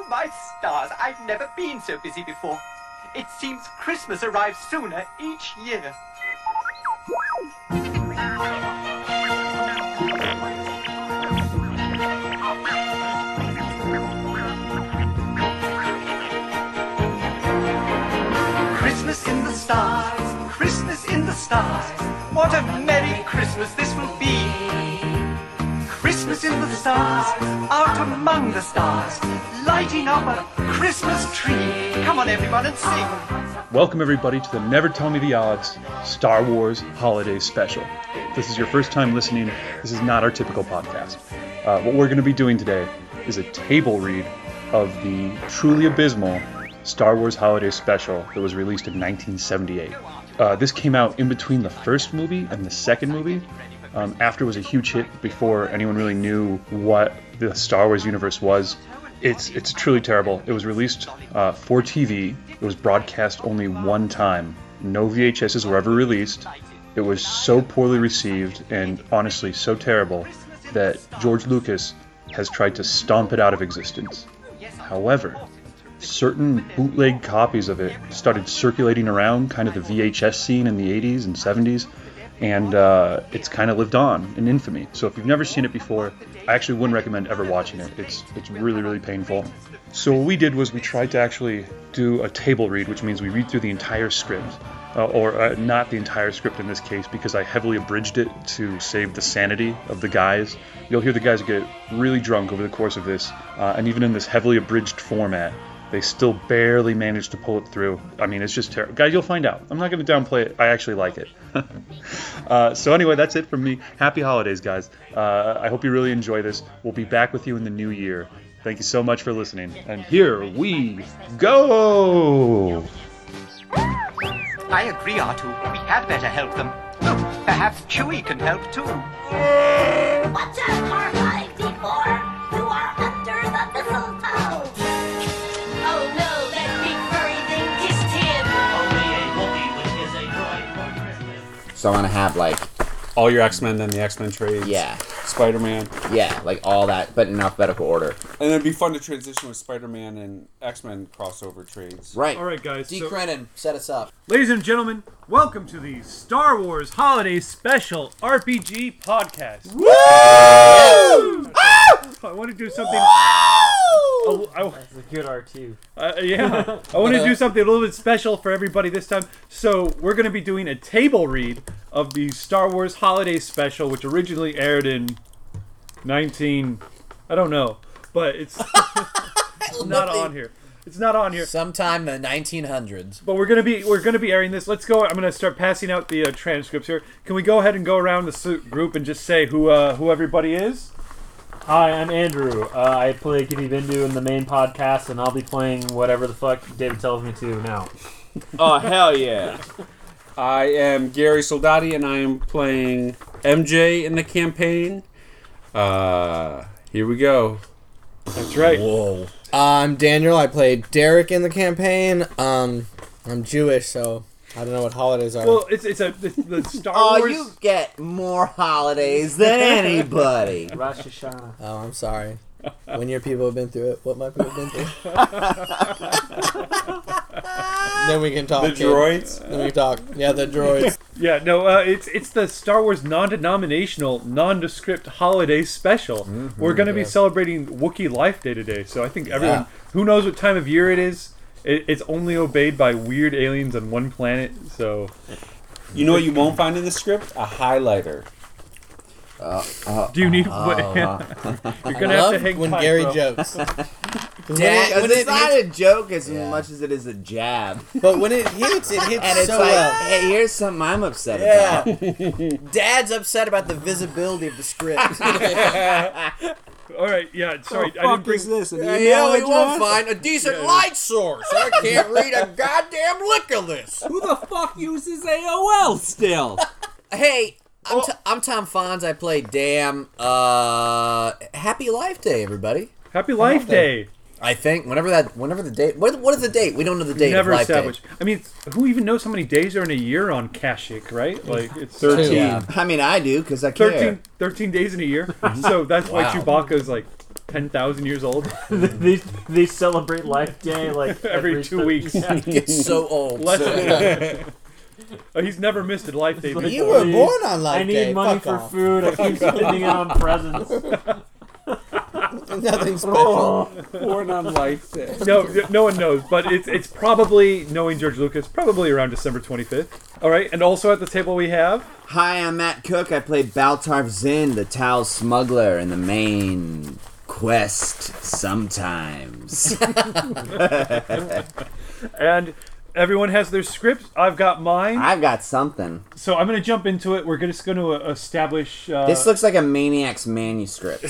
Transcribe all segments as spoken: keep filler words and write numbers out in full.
Oh, my stars, I've never been so busy before. It seems Christmas arrives sooner each year. Christmas in the stars, Christmas in the stars. What a merry Christmas this will be. Christmas in the stars, out among the stars, lighting up a Christmas tree. Come on, everyone, and sing. Welcome, everybody, to the Never Tell Me the Odds Star Wars Holiday Special. If this is your first time listening, this is not our typical podcast. Uh, what we're going to be doing today is a table read of the truly abysmal Star Wars Holiday Special that was released in nineteen seventy-eight. Uh, this came out in between the first movie and the second movie. Um, after it was a huge hit, before anyone really knew what the Star Wars universe was. It's it's truly terrible. It was released uh, for T V. It was broadcast only one time. No V H Ses were ever released. It was so poorly received and honestly so terrible that George Lucas has tried to stomp it out of existence. However, certain bootleg copies of it started circulating around kind of the V H S scene in the eighties and seventies. And uh, it's kind of lived on in infamy. So if you've never seen it before, I actually wouldn't recommend ever watching it. It's it's really, really painful. So what we did was we tried to actually do a table read, which means we read through the entire script. Uh, or uh, not the entire script in this case, because I heavily abridged it to save the sanity of the guys. You'll hear the guys get really drunk over the course of this. Uh, and even in this heavily abridged format, they still barely managed to pull it through. I mean, it's just terrible. Guys, you'll find out. I'm not going to downplay it. I actually like it. uh, so anyway, that's it from me. Happy holidays, guys. Uh, I hope you really enjoy this. We'll be back with you in the new year. Thank you so much for listening. And here we go! I agree, R two. We had better help them. Look, perhaps Chewie can help too. Watch out, R five D four! You are under the mistletoe! Oh no, that big furry thing kissed him! Only a Wookiee would kiss a droid for Christmas. So I'm gonna have like, all your X-Men, then the X-Men trades. yeah, Spider-Man. yeah, like all that, but in alphabetical order. And it'd be fun to transition with Spider-Man and X-Men crossover trades. Right. All right, guys. D. So, Crennan, set us up. ladies and gentlemen, welcome to the Star Wars Holiday Special R P G Podcast. Woo! I want to do something. Oh, I, That's a good R two. uh, yeah, I want to do something a little bit special for everybody this time. So we're going to be doing a table read of the Star Wars Holiday Special, which originally aired in nineteen. I don't know, but it's, it's not on here. It's not on here. Sometime in the nineteen hundreds. But we're gonna be we're gonna be airing this. Let's go. I'm gonna start passing out the uh, transcripts here. Can we go ahead and go around the su- group and just say who uh, who everybody is? Hi, I'm Andrew. Uh, I play Kitty Bindu in the main podcast, and I'll be playing whatever the fuck David tells me to now. Oh, hell yeah. I am Gary Soldati, and I am playing M J in the campaign. Uh, here we go. That's right. Whoa. I'm Daniel. I played Derek in the campaign. Um, I'm Jewish, so I don't know what holidays are. Well, it's it's a it's the Star Oh, Wars. you get more holidays than anybody. Rosh Hashanah. oh, I'm sorry. When your people have been through it, what my people have been through. Then we can talk. The kid. droids? Then we can talk. Yeah, the droids. Yeah, no, uh, it's it's the Star Wars non-denominational, nondescript holiday special. Mm-hmm, We're gonna be yeah. celebrating Wookiee Life Day today, so I think everyone Yeah. who knows what time of year it is. It, it's only obeyed by weird aliens on one planet. So You know what you won't find in the script? A highlighter. do you need? Oh, what, you're I gonna have love to hang when tight, Gary bro. jokes. 'Cause when Dad, it- when it's it not hits- a joke as Yeah. much as it is a jab. but when it hits, it hits And it's so like, well. hey, here's something I'm upset Yeah. about. Dad's upset about the visibility of the script. All right, yeah. Sorry, the I fuck didn't bring. is this? An Yeah, email we won't address? find a decent light source. I can't read a goddamn lick of this. Who the fuck uses A O L still? Hey, I'm, t- I'm Tom Fonz. I play Damn. Uh, happy Life Day, everybody. Happy Life Day. I think whenever that, whenever the date. What, what is the date? We don't know the date. Never of Life established. I mean, who even knows how many days are in a year on Kashyyyk, right? Like it's Day. thirteen. Yeah. I mean, I do, because I care. thirteen, thirteen days in a year. So that's why Wow. Chewbacca's like ten thousand years old. they, they celebrate Life Day like Every every, two thir- weeks. Yeah. It's so old. Less than oh, he's never missed a Life Day. It's like- You before. were born on Life I need Day. money Fuck for off. food. I keep spending it on presents. Nothing special. Born on Life Day. No, no one knows, but it's it's probably, knowing George Lucas, probably around December twenty-fifth. All right, and also at the table we have Hi, I'm Matt Cook. I play Baltarv Zinn, the Tau smuggler in the main quest sometimes. and everyone has their scripts. I've got mine, I've got something. so I'm going to jump into it. We're just going to establish. Uh, This looks like a Maniac's manuscript.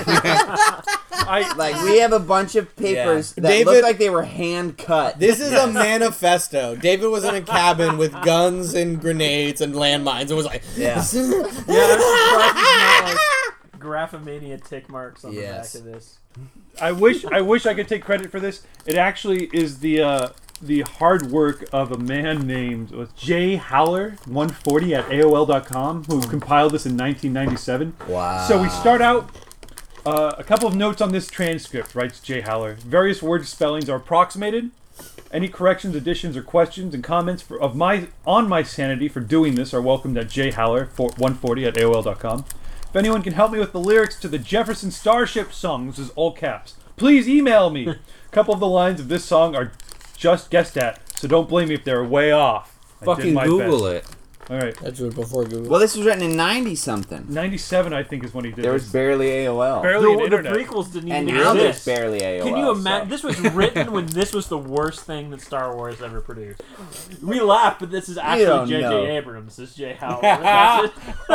I, Like, we have a bunch of papers Yeah. that David- look like they were hand cut. This is a manifesto. David was in a cabin with guns and grenades and landmines and was like, Yeah. Yeah, I'm surprised there's not, like, Graphomania tick marks on Yes. the back of this. I wish I wish I could take credit for this. It actually is the uh, the hard work of a man named uh, Jay Howler one forty at A O L dot com who compiled this in nineteen ninety-seven. wow. So we start out uh, a couple of notes on this transcript, writes Jay Howler. Various word spellings are approximated. Any corrections, additions, or questions and comments for, of my on my sanity for doing this are welcomed at Jay Howler one forty at A O L dot com. If anyone can help me with the lyrics to the Jefferson Starship song, this is all caps, please email me. A couple of the lines of this song are just guessed at, so don't blame me if they're way off. I did Fucking my Google best. it. All right. That's what before Google. Well, this was written in ninety something. ninety-seven, I think, is when he did There was this. barely A O L. Barely an The, the internet. prequels didn't And even now there's exist. barely A O L. Can you imagine? so- This was written when this was the worst thing that Star Wars ever produced. We laugh, but this is don't actually J J know. Abrams. This is Jay Howard. That's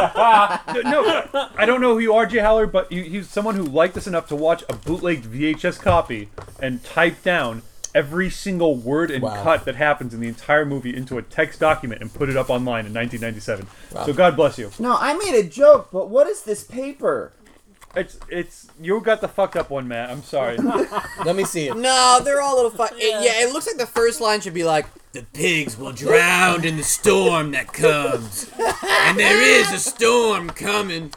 it. No, I don't know who you are, Jay Howler, but you, he's someone who liked us enough to watch a bootlegged V H S copy and type down every single word and Wow. cut that happens in the entire movie into a text document and put it up online in nineteen ninety-seven. Wow. So God bless you. No, I made a joke, but what is this paper? It's it's you got the fucked up one, Matt. I'm sorry. Let me see it. No, they're all little fun. Yeah. yeah, it looks like the first line should be like, the pigs will drown in the storm that comes. And there is a storm coming.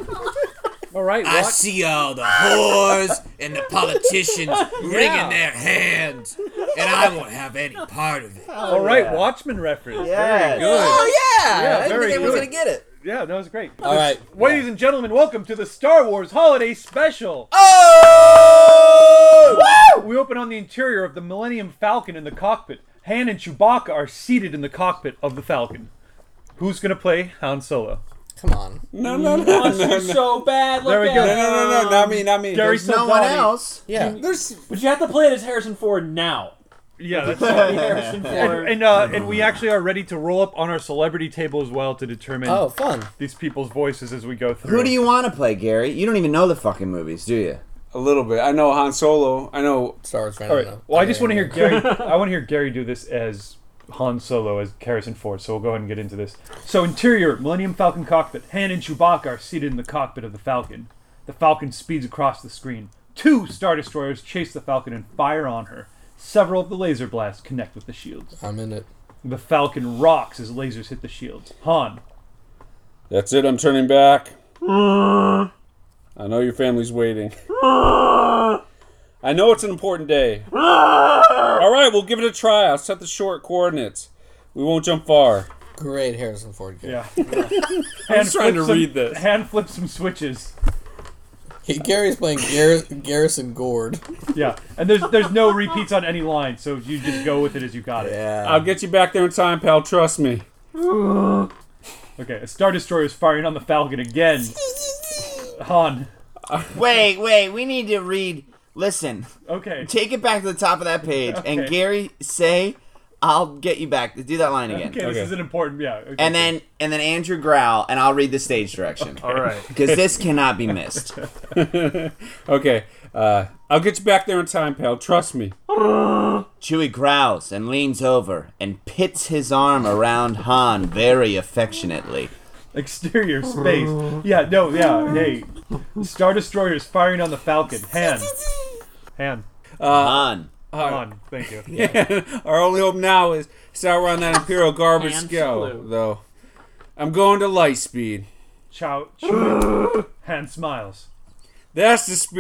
All right, I watch. see all the whores and the politicians wringing their hands. And I won't have any part of it. All right, Watchmen reference. Yes. Very good. Oh, yeah. Yeah, I didn't very think everyone's good. going to get it. Yeah, that was great. All right. Ladies and gentlemen, welcome to the Star Wars Holiday Special. Oh! We open on the interior of the Millennium Falcon in the cockpit. Han and Chewbacca are seated in the cockpit of the Falcon. Who's gonna play Han Solo? Come on. No, no, no, no, no, no, so bad. There we look go. at no, no, no, not me, not me. Gary There's No one Soldati. else. Yeah. There's But you have to play it as Harrison Ford now. Yeah, that's Harrison and Ford. and, uh, and we actually are ready to roll up on our celebrity table as well to determine Oh, fun. these people's voices as we go through. Who do you want to play, Gary? You don't even know the fucking movies, do you? a little bit. I know Han Solo. I know. Star Wars fan. All right. I don't know. Well, I just want to hear Okay. Gary. I want to hear Gary do this as Han Solo, as Harrison Ford. So we'll go ahead and get into this. So interior, Millennium Falcon cockpit. Han and Chewbacca are seated in the cockpit of the Falcon. The Falcon speeds across the screen. Two Star Destroyers chase the Falcon and fire on her. Several of the laser blasts connect with the shields. I'm in it. The Falcon rocks as lasers hit the shields. Han. That's it. I'm turning back. I know your family's waiting. I know it's an important day. All right, we'll give it a try. I'll set the short coordinates. We won't jump far. Great Harrison Ford. Yeah. I'm just trying to flips some- read this. Han flips some switches. He, Gary's playing Gar- Garrison Gord. Yeah. And there's there's no repeats on any line, so you just go with it as you got it. Yeah. I'll get you back there in time, pal. Trust me. Okay, a Star Destroyer is firing on the Falcon again. Han. Wait, wait. We need to read. Listen. Okay. Take it back to the top of that page, and Okay. Gary say, "I'll get you back." Do that line again. Okay, this Okay. is an important, yeah. Okay, And then and then Andrew growl, and I'll read the stage direction All right. because this cannot be missed. Okay. Uh, I'll get you back there in time, pal. Trust me. Chewie growls and leans over and pits his arm around Han very affectionately. exterior space. Yeah, no, yeah, hey. Star Destroyer is firing on the Falcon. Han. Han. Han. Han, thank you. Our only hope now is sour on that Imperial garbage Han scale, Solo. though. I'm going to light speed. Chow. Chewie. Han smiles. That's the spirit.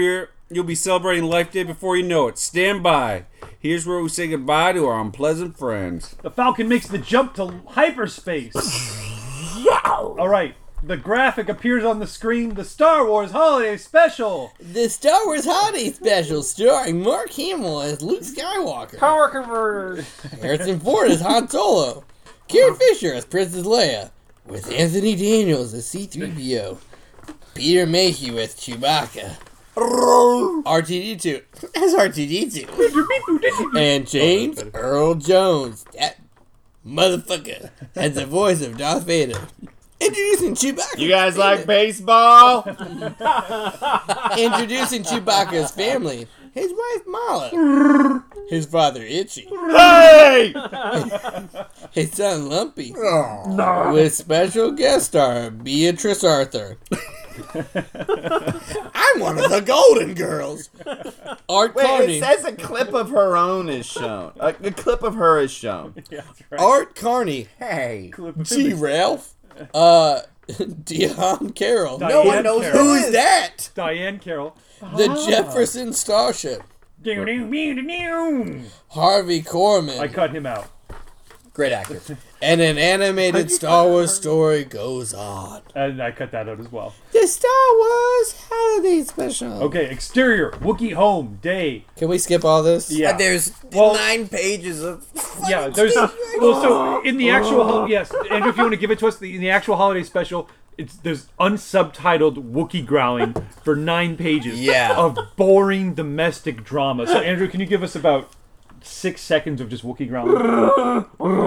You'll be celebrating Life Day before you know it. Stand by. Here's where we say goodbye to our unpleasant friends. The Falcon makes the jump to hyperspace. All right. The graphic appears on the screen. The Star Wars Holiday Special. The Star Wars Holiday Special starring Mark Hamill as Luke Skywalker. Power converters. Harrison Ford as Han Solo. Carrie Fisher as Princess Leia. With Anthony Daniels as C three P O. Peter Mayhew as Chewbacca. R two D two as R two D two. And James Earl Jones, that motherfucker, as the voice of Darth Vader. Introducing Chewbacca. You guys like baseball? Introducing Chewbacca's family. His wife Mala. His father Itchy. Hey! His son Lumpy. With special guest star Beatrice Arthur. I'm one of the Golden Girls. Art Wait, Carney. it says a clip of her own is shown. A, a clip of her is shown. Yeah, that's right. Art Carney. Hey. G. Ralph. Uh, Dion Carroll. Diane No one knows Carroll. who is that. Diane Carroll. The Jefferson Starship. I Harvey Korman. cut him out. Great actor. And an animated Star Wars story goes on. And I cut that out as well. The Star Wars Holiday Special. Okay, exterior. Wookiee home. Day. Can we skip all this? Yeah. There's Well- nine pages of. Yeah, there's well, so in the actual hol- yes, Andrew, if you want to give it to us, the, in the actual holiday special, it's there's unsubtitled Wookiee growling for nine pages Yeah. of boring domestic drama. So Andrew, can you give us about six seconds of just Wookiee growling?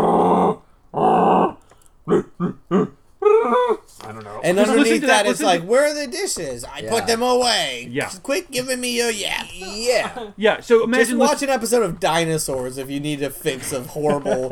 I don't know. And Just listen underneath to that, that, it's listen like, to- where are the dishes? I Yeah. put them away. Yeah. Just quit giving me your yap. Yeah. Yeah. So Just imagine watch listen- an episode of Dinosaurs if you need a fix of horrible,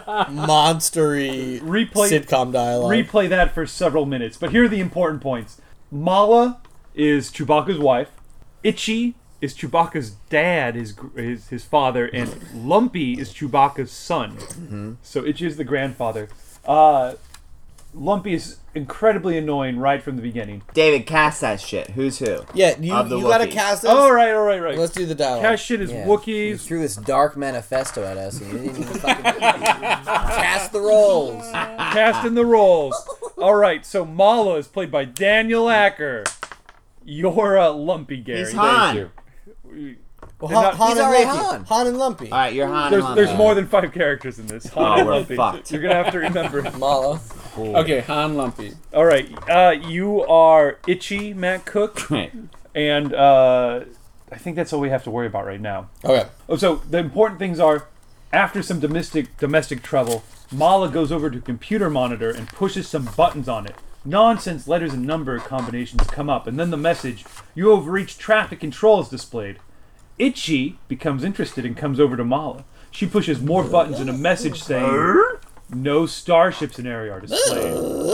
monstery Replay- sitcom dialogue. replay that for several minutes. But here are the important points. Mala is Chewbacca's wife. Itchy is Chewbacca's dad, his his, his father, and Lumpy is Chewbacca's son. So Itchy is the grandfather. Uh, Lumpy is incredibly annoying right from the beginning. David, cast that shit. Who's who? yeah, you, Of the you gotta Wookiees. cast this. All right, all right, right. Let's do the dialogue. Cash shit is You Wookiees. threw this dark manifesto at us, and you didn't even fucking cast the roles. Cast in the roles. All right, so Mala is played by Daniel Acker. You're a Lumpy, Gary. He's Han. Well, They're Han, not- Han He's and already Lumpy. Han. Han and Lumpy. All right, you're Han. There's, and there's Lumpy. more than five characters in this. Han Oh, and we're Lumpy. fucked. You're gonna have to remember. Mala. Okay, Han Lumpy. All right, uh, you are Itchy, Matt Cook, Right. and uh, I think that's all we have to worry about right now. Okay. Oh, so the important things are, after some domestic domestic trouble, Mala goes over to a computer monitor and pushes some buttons on it. Nonsense letters and number combinations come up, and then the message, "You have reached traffic control," is displayed. Itchy becomes interested and comes over to Mala. She pushes more buttons and a message saying, "No starships in area are displayed."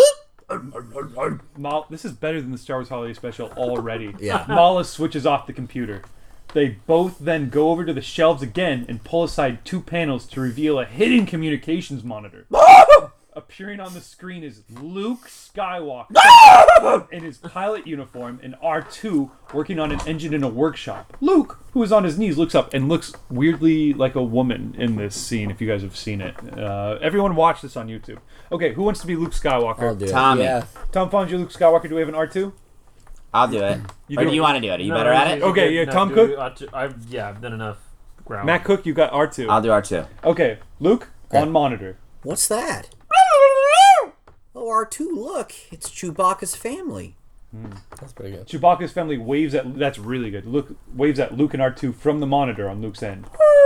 Mal- this is better than the Star Wars Holiday Special already. Yeah. Mala switches off the computer. They both then go over to the shelves again and pull aside two panels to reveal a hidden communications monitor. Appearing on the screen is Luke Skywalker in his pilot uniform and R two working on an engine in a workshop. Luke, who is on his knees, looks up and looks weirdly like a woman in this scene, if you guys have seen it. Uh, everyone watch this on YouTube. Okay, who wants to be Luke Skywalker? I'll do it. Tommy. Yeah. Tom Fonz, you Luke Skywalker. Do we have an R two? I'll do it. You or do do you it. want to do it? Are you No, better at you- it? you Okay, did- yeah, no, Tom do- Cook? I- I've yeah, I've done enough ground. Matt Cook, you got R two. I'll do R two. Okay, Luke, on monitor. What's that? Oh, R two, look. It's Chewbacca's family. That's pretty good. Chewbacca's family waves at... That's really good. Luke waves at Luke and R two from the monitor on Luke's end.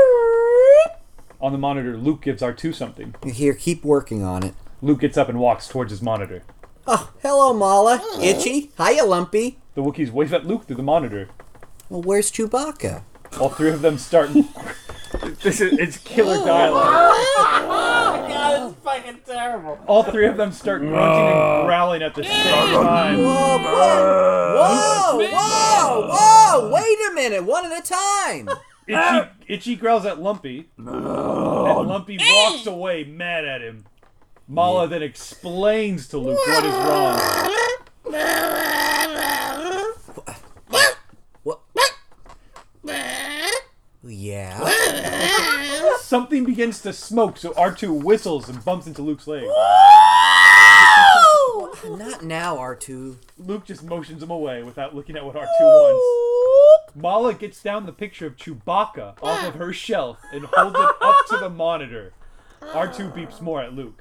On the monitor, Luke gives R two something. Here, keep working on it. Luke gets up and walks towards his monitor. Oh, hello, Mala. Itchy. Hiya, Lumpy. The Wookiees wave at Luke through the monitor. Well, where's Chewbacca? All three of them start... this is... It's killer dialogue. God, it's fucking terrible. All three of them start grunting and growling at the same time. Whoa, whoa, whoa, whoa! Wait a minute, one at a time. Itchy, Itchy growls at Lumpy, and Lumpy walks away mad at him. Mala then explains to Luke what is wrong. What? begins to smoke, so R two whistles and bumps into Luke's leg. Not now, R two. Luke just motions him away without looking at what R two wants. Mala gets down the picture of Chewbacca off of her shelf and holds it up to the monitor. R two beeps more at Luke.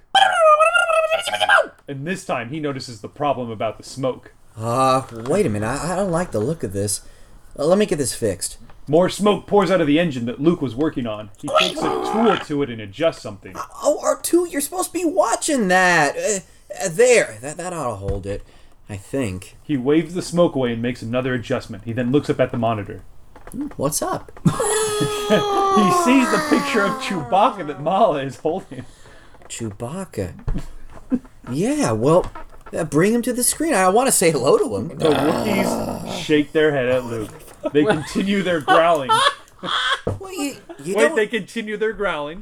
And this time, he notices the problem about the smoke. Uh, wait a minute. I, I don't like the look of this. Uh, let me get this fixed. More smoke pours out of the engine that Luke was working on. He takes a tool to it and adjusts something. Oh, R two, you're supposed to be watching that. Uh, uh, there. That, that ought to hold it. I think. He waves the smoke away and makes another adjustment. He then looks up at the monitor. What's up? He sees the picture of Chewbacca that Mala is holding. Chewbacca. Yeah, well, uh, bring him to the screen. I want to say hello to him. The Wookiees shake their head at Luke. They continue their growling. Well, you, you Wait, don't... they continue their growling.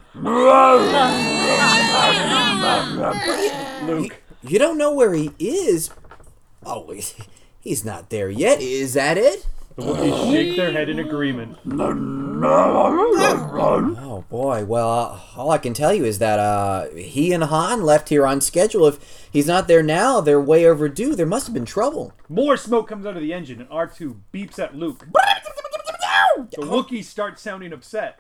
Luke. You don't know where he is. Oh, he's- he's not there yet. Is that it? The Wookiees shake their head in agreement. Oh boy. Well, uh, all I can tell you is that uh, he and Han left here on schedule. If he's not there now, they're way overdue. There must have been trouble. More smoke comes out of the engine, and R two beeps at Luke. The Wookiees start sounding upset.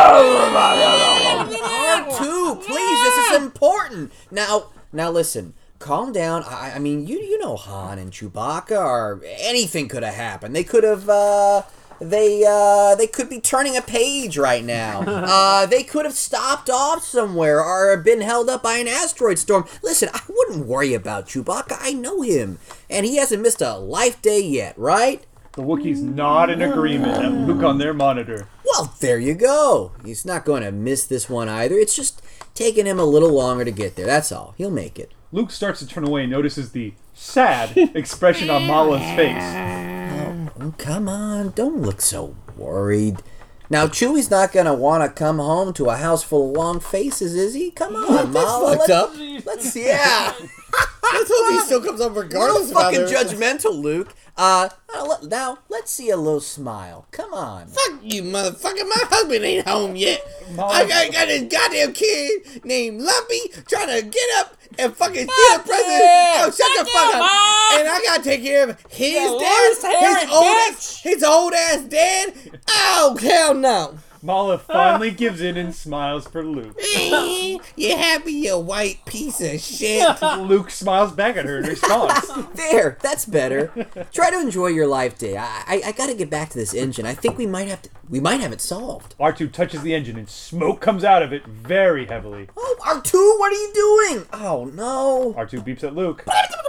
R two, please, this is important. Now, now listen. Calm down. I, I mean, you you know Han and Chewbacca, or anything could have happened. They could have, uh, they, uh, they could be turning a page right now. Uh, they could have stopped off somewhere or been held up by an asteroid storm. Listen, I wouldn't worry about Chewbacca. I know him, and he hasn't missed a life day yet, right? The Wookiees nod in agreement at Luke on their monitor. Well, there you go. He's not going to miss this one either. It's just taking him a little longer to get there. That's all. He'll make it. Luke starts to turn away and notices the sad expression on Mala's face. Oh, come on. Don't look so worried. Now, Chewie's not going to want to come home to a house full of long faces, is he? Come on, Mala. fucked Let's, up. let's, yeah. Let's hope he still comes up regardless of how fucking they're- judgmental, Luke. Uh, now, let- now, let's see a little smile. Come on. Fuck you, motherfucker. My husband ain't home yet. Mom. I got, got this goddamn kid named Lumpy trying to get up and fucking steal a present. Oh, shut the fuck up. And I gotta take care of his dad, his old, ass, his old ass dad. Oh, hell no. Mala finally gives in and smiles for Luke. You happy, you white piece of shit? Luke smiles back at her in response. There, that's better. Try to enjoy your life day. I, I, I gotta get back to this engine. I think we might have to, we might have it solved. R two touches the engine and smoke comes out of it very heavily. Oh, R two, what are you doing? Oh, no. R two beeps at Luke.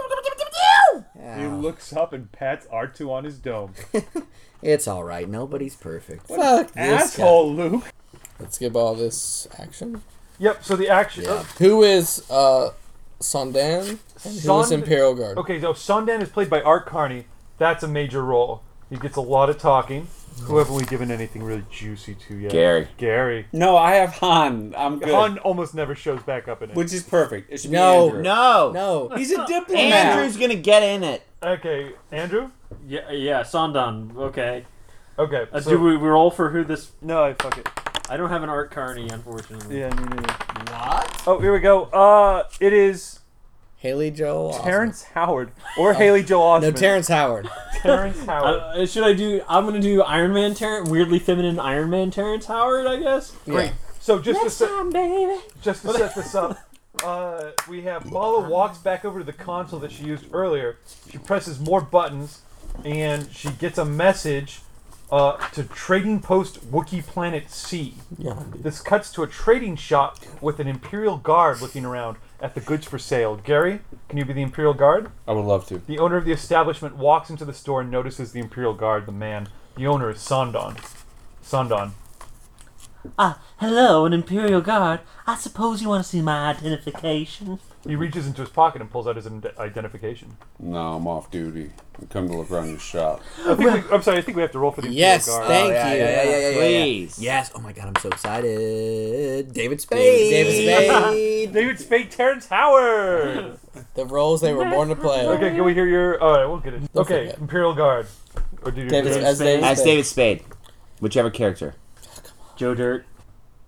He looks up and pats R two on his dome. It's all right. Nobody's perfect. Fuck this guy. Asshole, Luke. Let's skip all this action. Yep, so the action... Yeah. Who is uh, Sondan? And who is Sond- Imperial Guard? Okay, so Sondan is played by Art Carney. That's a major role. He gets a lot of talking. Who haven't we given anything really juicy to yet? Gary. Gary. No, I have Han. I'm good. Han almost never shows back up in it. Which is perfect. It should No, be Andrew. No. No. He's a diplomat. Andrew's gonna get in it. Okay, Andrew? Yeah, yeah, Sondan. Okay. Okay. Uh, so- do we, we roll for who this? No, I fuck it. I don't have an Art Carney, unfortunately. Yeah, me neither. What? Oh, here we go. Uh, it is Haley Joel Osment. Terrence Howard. Or Haley Joel Osment. No, Terrence Howard. Terrence Howard. Uh, should I do? I'm gonna do Iron Man Terrence, weirdly feminine Iron Man Terrence Howard, I guess. Great. So just to set, baby. just to set this up, uh, we have Mala walks back over to the console that she used earlier. She presses more buttons, and she gets a message uh, to Trading Post Wookiee Planet C. Yeah. This cuts to a trading shop with an Imperial Guard looking around at the goods for sale. Gary, can you be the Imperial Guard? I would love to. The owner of the establishment walks into the store and notices the Imperial Guard, the man. The owner is Sondon. Sondon. Ah, hello, an Imperial Guard. I suppose you want to see my identification. He reaches into his pocket and pulls out his ident- identification. No, I'm off duty. I come to look around your shop. I think we, I'm sorry, I think we have to roll for the Imperial Yes, Guard. thank Oh, yeah, you. yeah, yeah, yeah, yeah, yeah. Please. Yes. Oh my God, I'm so excited. David Spade. David Spade. David Spade, Terrence Howard! The roles they were born to play. Okay, can we hear your... Alright, we'll get it. Don't Okay, forget. Imperial Guard. Or do you David, do as David As Spade. David Spade. Whichever character. Joe Dirt.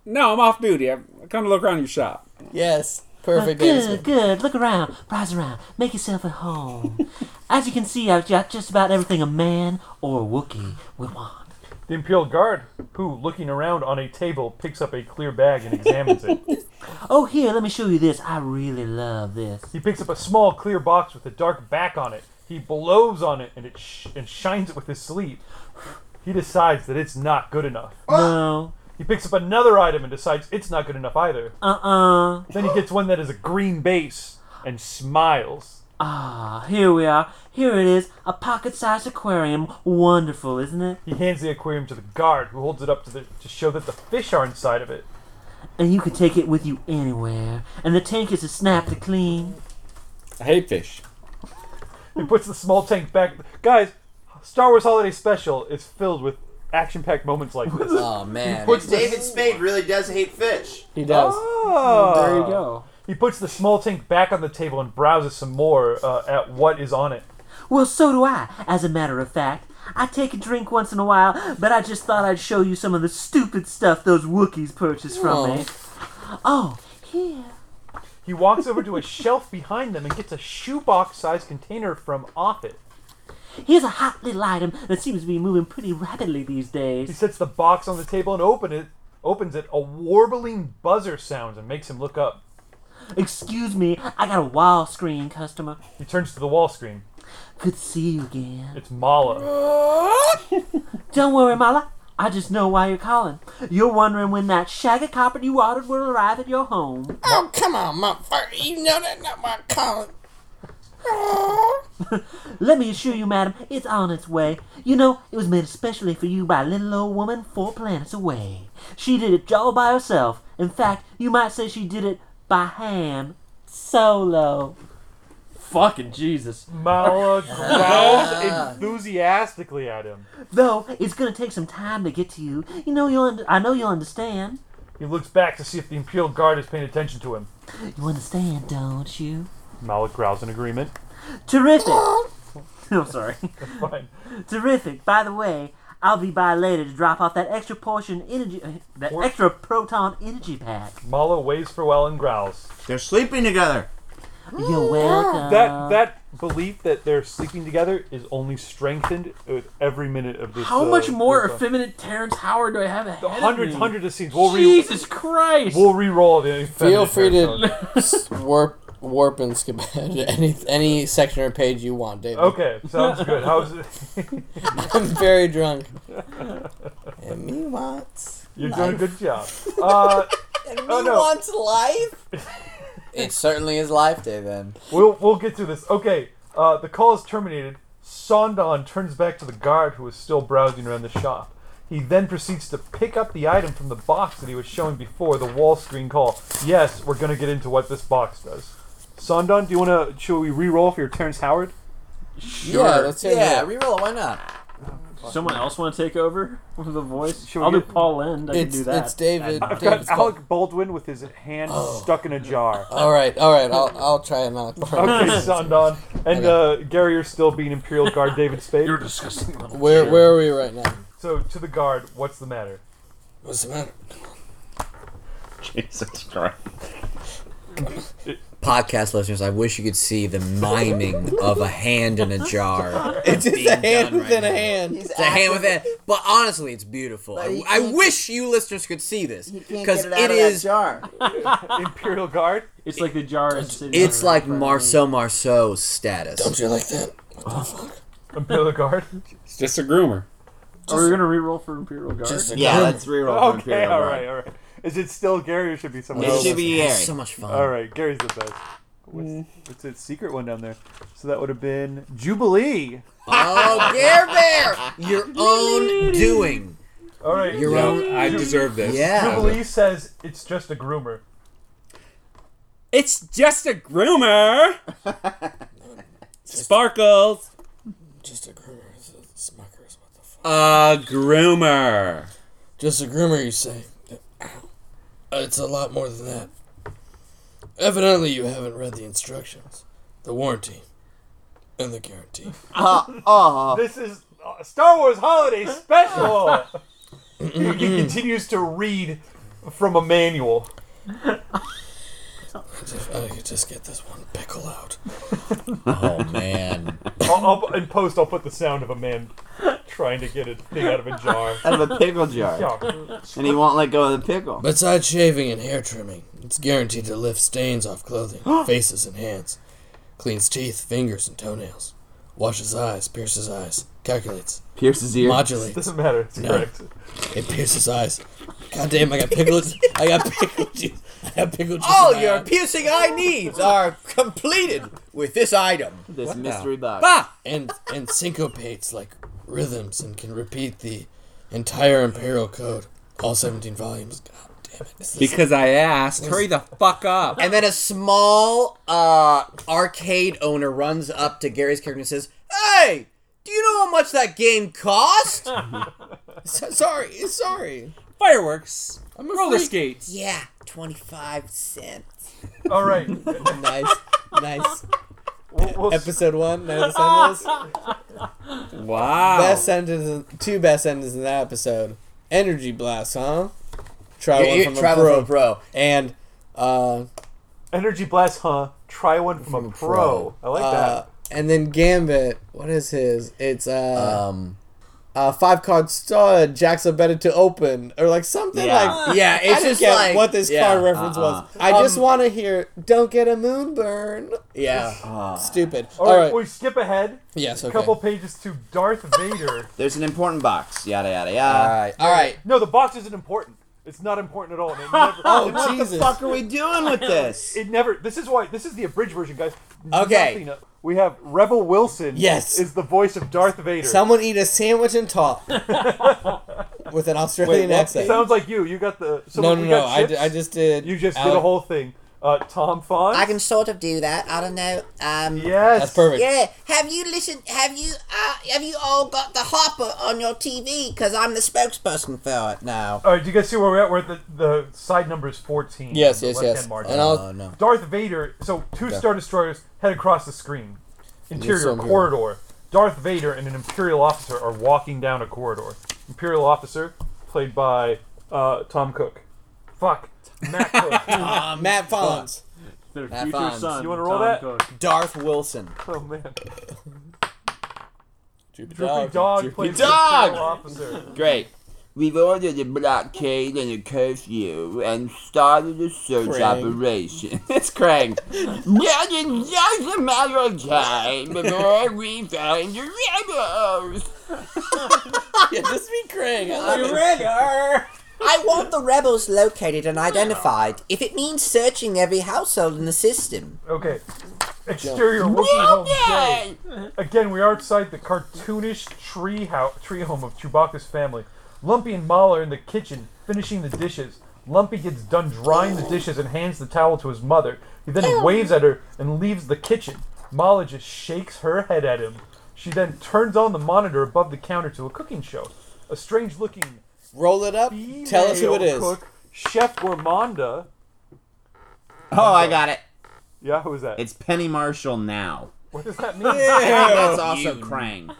No, I'm off duty. I'm kind of look around your shop. Yes, Uh, perfect good, answer. good. Look around, browse around, make yourself at home. As you can see, I've got just about everything a man or a Wookiee would want. The Imperial Guard, who, looking around on a table, picks up a clear bag and examines it. Oh, here, let me show you this. I really love this. He picks up a small clear box with a dark back on it. He blows on it and it sh- and shines it with his sleeve. He decides that it's not good enough. No. He picks up another item and decides it's not good enough either. Uh-uh. Then he gets one that is a green base and smiles. Ah, here we are. Here it is, a pocket-sized aquarium. Wonderful, isn't it? He hands the aquarium to the guard, who holds it up to, the, to show that the fish are inside of it. And you can take it with you anywhere. And the tank is a snap to clean. I hate fish. He puts the small tank back. Guys, Star Wars Holiday Special is filled with action-packed moments like this. Oh man, puts the- David Spade really does hate fish. He does. Oh. There you go. He puts the small tank back on the table and browses some more uh, at what is on it. Well, so do I, as a matter of fact. I take a drink once in a while, but I just thought I'd show you some of the stupid stuff those Wookiees purchased from Oh. me. Oh, here. He walks over to a shelf behind them and gets a shoebox-sized container from off it. Here's a hot little item that seems to be moving pretty rapidly these He days. sets the box on the table and open it, opens it. A warbling buzzer sounds and makes him look up. Excuse me, I got a wall screen, customer. He turns to the wall screen. Good to see you again. It's Mala. Don't worry, Mala. I just know why you're calling. You're wondering when that shaggy carpet you ordered will arrive at your home. Oh, come on, motherfucker. You know that's not my calling. Let me assure you, madam, it's on its way. You know, it was made especially for you by a little old woman four planets away. She did it all by herself. In fact, you might say she did it by hand. Solo. Fucking Jesus. Mala growls enthusiastically at him. Though, it's gonna take some time to get to you. You know you'll un- I know you'll understand. He looks back to see if the Imperial Guard is paying attention to him. You understand, don't you? Mala growls in agreement. Terrific. I'm sorry. Fine. Terrific. By the way, I'll be by later to drop off that extra portion energy, uh, that What? extra proton energy pack. Mala waves farewell and growls. They're sleeping together. You're welcome. That that belief that they're sleeping together is only strengthened with every minute of this. How uh, much more this, uh, effeminate Terrence Howard do I have ahead Hundreds, of me? hundreds of scenes. We'll re- Jesus Christ! We'll re-roll the. Feel free effeminate to s- warp, warp and skip ahead to any any section or page you want, David. Okay, sounds good. How's it? I'm very drunk. And me wants. You're doing a good job. Uh, And me Oh, no. wants life. It certainly is life day then. we'll we'll get through this. Okay, uh, the call is terminated. Sondon turns back to the guard who is still browsing around the shop. He then proceeds to pick up the item from the box that he was showing before the wall screen call. Yes, we're going to get into what this box does. Sondon, do you want to, should we re-roll for your Terrence Howard? Yeah, let's hear Yeah, that. reroll. Why not? Someone else want to take over with the voice? Should we I'll do get- Paul Lend. I It's, can do that. it's David. I've David's got call- Alec Baldwin with his hand Oh. stuck in a jar. All right, all right. I'll I'll try and Alec. Okay, Sondon. And uh, Gary, you're still being Imperial Guard David Spade. You're disgusting. little Where shit. where are we right now? So, to the guard, what's the matter? What's the matter? Jesus Christ. Podcast listeners, I wish you could see the miming of a hand in a jar. It's just being a hand done right within a now. hand. It's a hand within. But honestly, it's beautiful. But I, he I can't- wish you listeners could see this He can't because get it out it of is. that jar. Imperial Guard? It's like the jar is sitting It's right like in front of me. Marcel Marceau status. Don't you like that? What the fuck? Imperial Guard? It's just a groomer. Are we gonna re-roll for Imperial Guard? Just a Yeah, groom. let's reroll for Okay, Imperial all Guard. right, all right. Is it still Gary or should it be someone It else? should be It's Gary. so much fun. All right, Gary's the best. What's, what's its secret one down there? So that would have been Jubilee. Oh, Gare Bear! Your own doing. All right, Your Yeah, own. I deserve this. Yeah. Jubilee says it's just a groomer. It's just a groomer. Sparkles. Just a groomer. It's a Smuckers. What the fuck? A groomer. Just a groomer, you say? Ow. It's a lot more than that. Evidently, you haven't read the instructions, the warranty, and the guarantee. Uh, uh, This is uh, Star Wars Holiday Special. he, he continues to read from a manual. If I could just get this one pickle out. Oh man. I'll, I'll, in post, I'll put the sound of a man trying to get a thing out of a jar. Out of a pickle jar. Yeah. And he won't let go of the pickle. Besides shaving and hair trimming, it's guaranteed to lift stains off clothing, faces, and hands. Cleans teeth, fingers, and toenails. Washes eyes, pierces eyes, calculates, Pierces ear. modulates. Doesn't matter. It's No. correct. It pierces eyes. God damn, I got pickles. I got pickle juice. I got pickle juice. All in my your eye. piercing eye needs are completed with this item. This mystery box. Bah! and and syncopates like rhythms and can repeat the entire Imperial Code, all seventeen volumes. God damn it! This is- Because I asked. Hurry the fuck up. And then a small uh, arcade owner runs up to Gary's character and says, "Hey, do you know how much that game cost?" So- sorry, sorry. Fireworks. I'm a Roller freak. skates. Yeah, twenty-five cents. All right. Nice, nice. We'll, we'll, Episode one. Know the sentence. Wow. Best sentence. Two best sentences in that episode. Energy blast, huh? Try You- one you from a travel pro. from a pro. And uh, Energy Blast, huh? Try one from, a pro. I like uh, that. and then Gambit. What is his? It's uh. Um, uh, five card stud, jacks are better to open, or like something Yeah. like. yeah, I it's don't just get like what this yeah, card reference uh-uh. was. I just Um, want to hear, "Don't get a moon burn." Yeah. Ah. Stupid. All All right, right. we skip ahead. Yes. A Okay. couple pages to Darth Vader. There's an important box. Yada yada All yada. right. All right. No, the box isn't important. It's not important at all. and It never, Oh, it never- Jesus. What the fuck are we doing with this? It never. This is why. This is the abridged version, guys. Okay. Nothing else. We have Rebel Wilson. Yes. Is the voice of Darth Vader. Someone eat a sandwich and talk with an Australian Wait, what? accent. Sounds like you. You got the. So no, we no, got no. I, chips. d- I just did. You just did Ale- a whole thing. Uh, Tom Font. I can sort of do that. I don't know. Um, Yes. That's perfect. Yeah. Have you listened? Have you? Uh, have you all got the hopper on your T V? Because I'm the spokesperson for it now. All right. Do you guys see where we're at? We're at the, the side number is fourteen. Yes, on the yes, left-hand yes. margin. And I'll. Oh no. Darth Vader. So two Star Destroyers head across the screen. Interior Yes, I'm here. corridor. Darth Vader and an Imperial officer are walking down a corridor. Imperial officer, played by uh, Tom Cook. Fuck. Matt Cook. Matt Fonz. Their Matt future Fonz. son. You wanna roll Tom that? Cook. Darth Wilson. Oh man. Droopy Droopy Dog Droopy plays the Dog! Imperial officer. Great. We've ordered a blockade and a curfew and started a search Krang. operation. It's Krang. Yeah, it's just a matter of time before we find the rebels. Yeah, just be Craig. I love it. I want the rebels located and identified. If it means searching every household in the system. Okay. Exterior Wookiee home day. Okay. Again, we are outside the cartoonish tree house, tree home of Chewbacca's family. Lumpy and Mala are in the kitchen, finishing the dishes. Lumpy gets done drying the dishes and hands the towel to his mother. He then waves at her and leaves the kitchen. Mala just shakes her head at him. She then turns on the monitor above the counter to a cooking show. A strange-looking Roll it up. Tell us who it female is. cook, Chef Gourmanda. Oh, I got it. Yeah, who is that? It's Penny Marshall now. What does that mean? That's also Krang.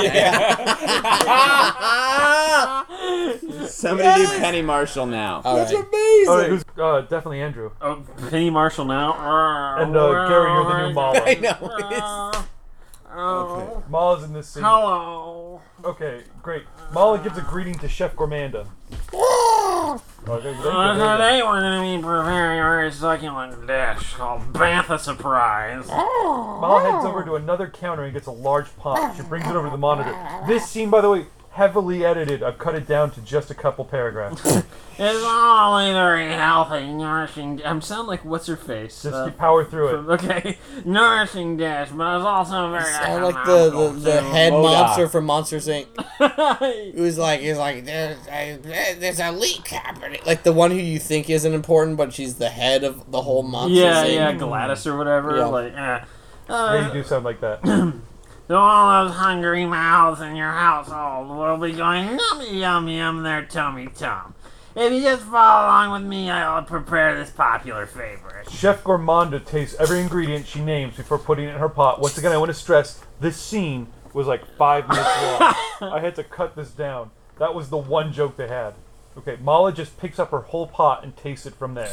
Somebody do Penny Marshall now. All right. Oh, wait, who's uh, definitely Andrew. Oh, Penny Marshall now. And uh, Gary, you're the new Mala. I know. Oh, Mala's in this scene. hello. Okay, great. Mala gives a greeting to Chef Gourmanda. Okay, great, Uh, great, great. today we're going to be preparing a very succulent dish called Bantha Surprise. Mala heads over to another counter and gets a large pot. She brings it over to the monitor. This scene, by the way, heavily edited. I've cut it down to just a couple paragraphs. It's not only very healthy, nourishing. I'm sound like what's her face? Just Uh, keep power through it. from- okay, nourishing dish, but it's also very. Sound like the, the, the head Modoc. monster from Monsters Incorporated. the. Who's like, he's like, there's a, there's a leak happening. Like the one who you think isn't important, but she's the head of the whole Monsters Yeah, Incorporated. yeah, Gladys or whatever. Yeah. Like, eh. Yeah, you Uh, do sound like that. so all those hungry mouths in your household will be going yummy, yum, yum, their tummy tum. If you just follow along with me, I'll prepare this popular favorite. Chef Gourmanda tastes every ingredient she names before putting it in her pot. Once again, I want to stress, this scene was like five minutes long. I had to cut this down. That was the one joke they had. Okay, Mala just picks up her whole pot and tastes it from there.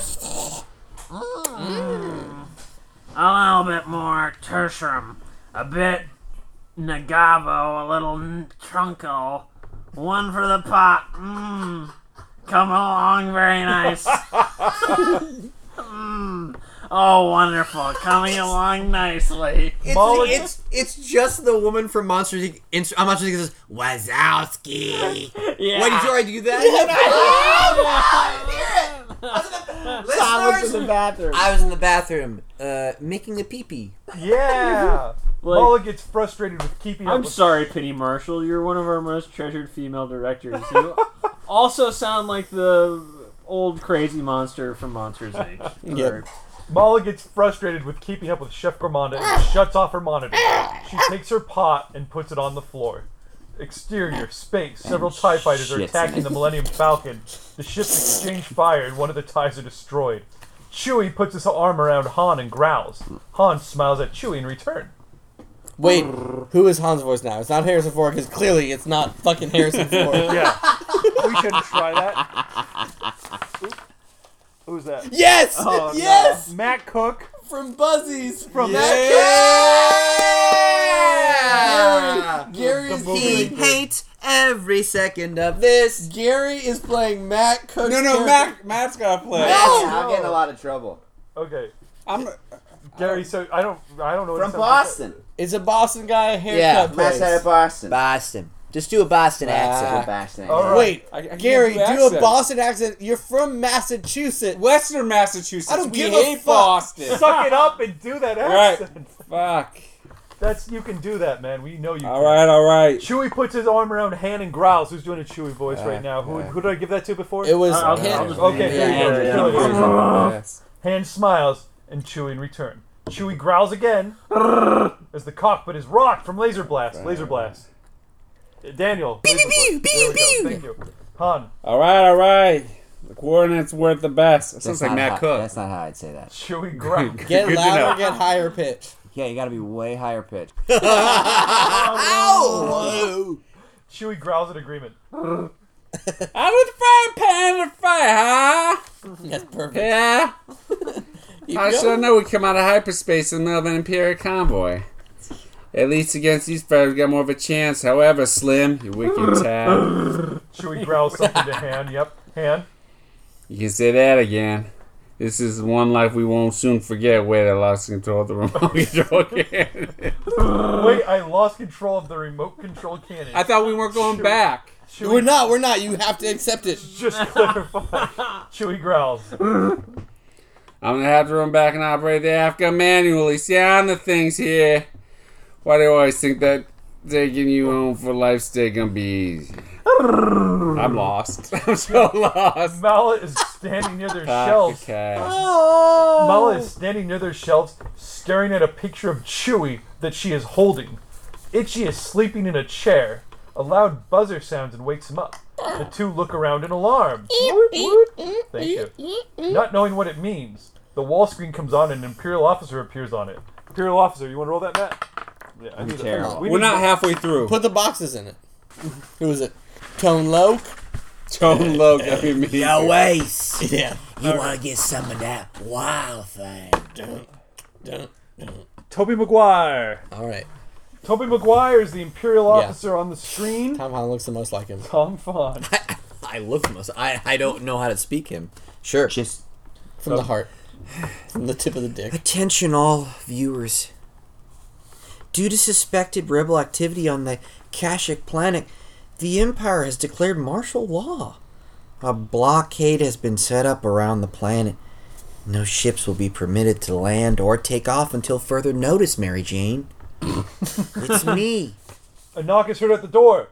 Mm. A little bit more tertium, a bit Nagavo, a little n- Trunkle, one for the pot. Mmm. Come along, very nice. mm. Oh, wonderful. Coming along nicely. It's, Mulligan- it's it's just the woman from Monsters Inc. Inst- uh, Monsters Incorporated says Wazowski. Yeah. Wait, did you already do that? Tom was in the bathroom. I was in the bathroom, uh, making a pee-pee. Yeah! Like- Mala gets frustrated with keeping up I'm with... sorry, Penny Marshall. You're one of our most treasured female directors. You also sound like the old crazy monster from Monsters Incorporated. Yep. Mala gets frustrated with keeping up with Chef Gourmanda and shuts off her monitor. She takes her pot and puts it on the floor. Exterior, space, several TIE fighters are shits attacking in the it. Millennium Falcon. The ships exchange fire and one of the TIEs are destroyed. Chewie puts his arm around Han and growls. Han smiles at Chewie in return. Wait, who is Han's voice now? It's not Harrison Ford, because clearly it's not fucking Harrison Ford. Yeah. We can try that. Oop. Who's that? Yes! Oh, no. yes! Matt Cook. From Buzzies! From Yeah! Gary, Gary The is movie. He doing- hates every second of this. Gary is playing Matt Cook's No, no, character. Matt, Matt's got to play. I'll get in a lot of trouble. Okay. I'm, Gary, so I don't I don't know what From it sounds like. Boston. It's a Boston guy, Yeah, haircut Matt's place. out of Boston. Boston. Just do a Boston Ah. accent. Boston. All right. Wait, I- I can't Gary, do do, a accents. Boston accent. You're from Massachusetts. Western Massachusetts. I don't we give a hate fuck. Boston. Suck it up and do that Right. accent. Fuck. That's you can do that, man. We know you. All can. right, all right. Chewie puts his arm around Han and growls. Who's doing a Chewie voice right now? Who, yeah. who did I give that to before? It was I'll- him. I'll just- Okay, Yeah, there you go. yeah, There you yeah. go. Yes. Han smiles and Chewie in return. Chewie growls again as the cockpit is rocked from laser blast. Laser blast. Uh, Daniel. Laser blast. There we go. Thank you. Han. All right, all right. The coordinates were the best. That sounds That's like not Matt how, Cook. That's not how I'd say that. Chewie growls. Get Good to louder, know. get higher pitch. Yeah, you gotta be way higher pitched. Ow! Chewie growls in agreement. Out of the frying pan to the fire, huh? That's perfect. Yeah. Keep I going. should know we come out of hyperspace in the middle of an Imperial convoy. At least against these fellas, we got more of a chance. However, Slim, you wicked tab. Chewie growls something to Han. Yep. Han. You can say that again. This is one life we won't soon forget. Wait, I lost control of the remote control cannon. Wait, I lost control of the remote control cannon. I thought we weren't going back. Chewie, We're not, we're not. You have to accept it. Just clarify. Chewie growls. I'm gonna have to run back and operate the Afghan manually. See on the things here. Why do you always think that taking you home for life's sake gonna be easy? I'm lost. I'm so lost. Mala is standing near their shelves. Okay. Mala is standing near their shelves, staring at a picture of Chewie that she is holding. Itchy is sleeping in a chair. A loud buzzer sounds and wakes him up. The two look around in alarm. Woot, woot. Thank you. Not knowing what it means, the wall screen comes on and an Imperial officer appears on it. Imperial officer, you want to roll that, Matt? Yeah, I need terrible. We We're need not to- halfway through. Put the boxes in it. Who is it? Tone Loke? Tone low. I mean, me. Waste. Yeah. You wanna get some of that wild thing? Don't, don't, don't. Toby Maguire. All right. Toby Maguire is the Imperial Yeah. officer on the screen. Tom Holland looks the most like him. Tom Fawn. I look most. I I don't know how to speak him. Sure. Just From the heart. From the tip of the dick. attention, all viewers. Due to suspected rebel activity on the Kashyyyk planet, the Empire has declared martial law. A blockade has been set up around the planet. No ships will be permitted to land or take off until further notice, Mary Jane. It's me. A knock is heard at the door.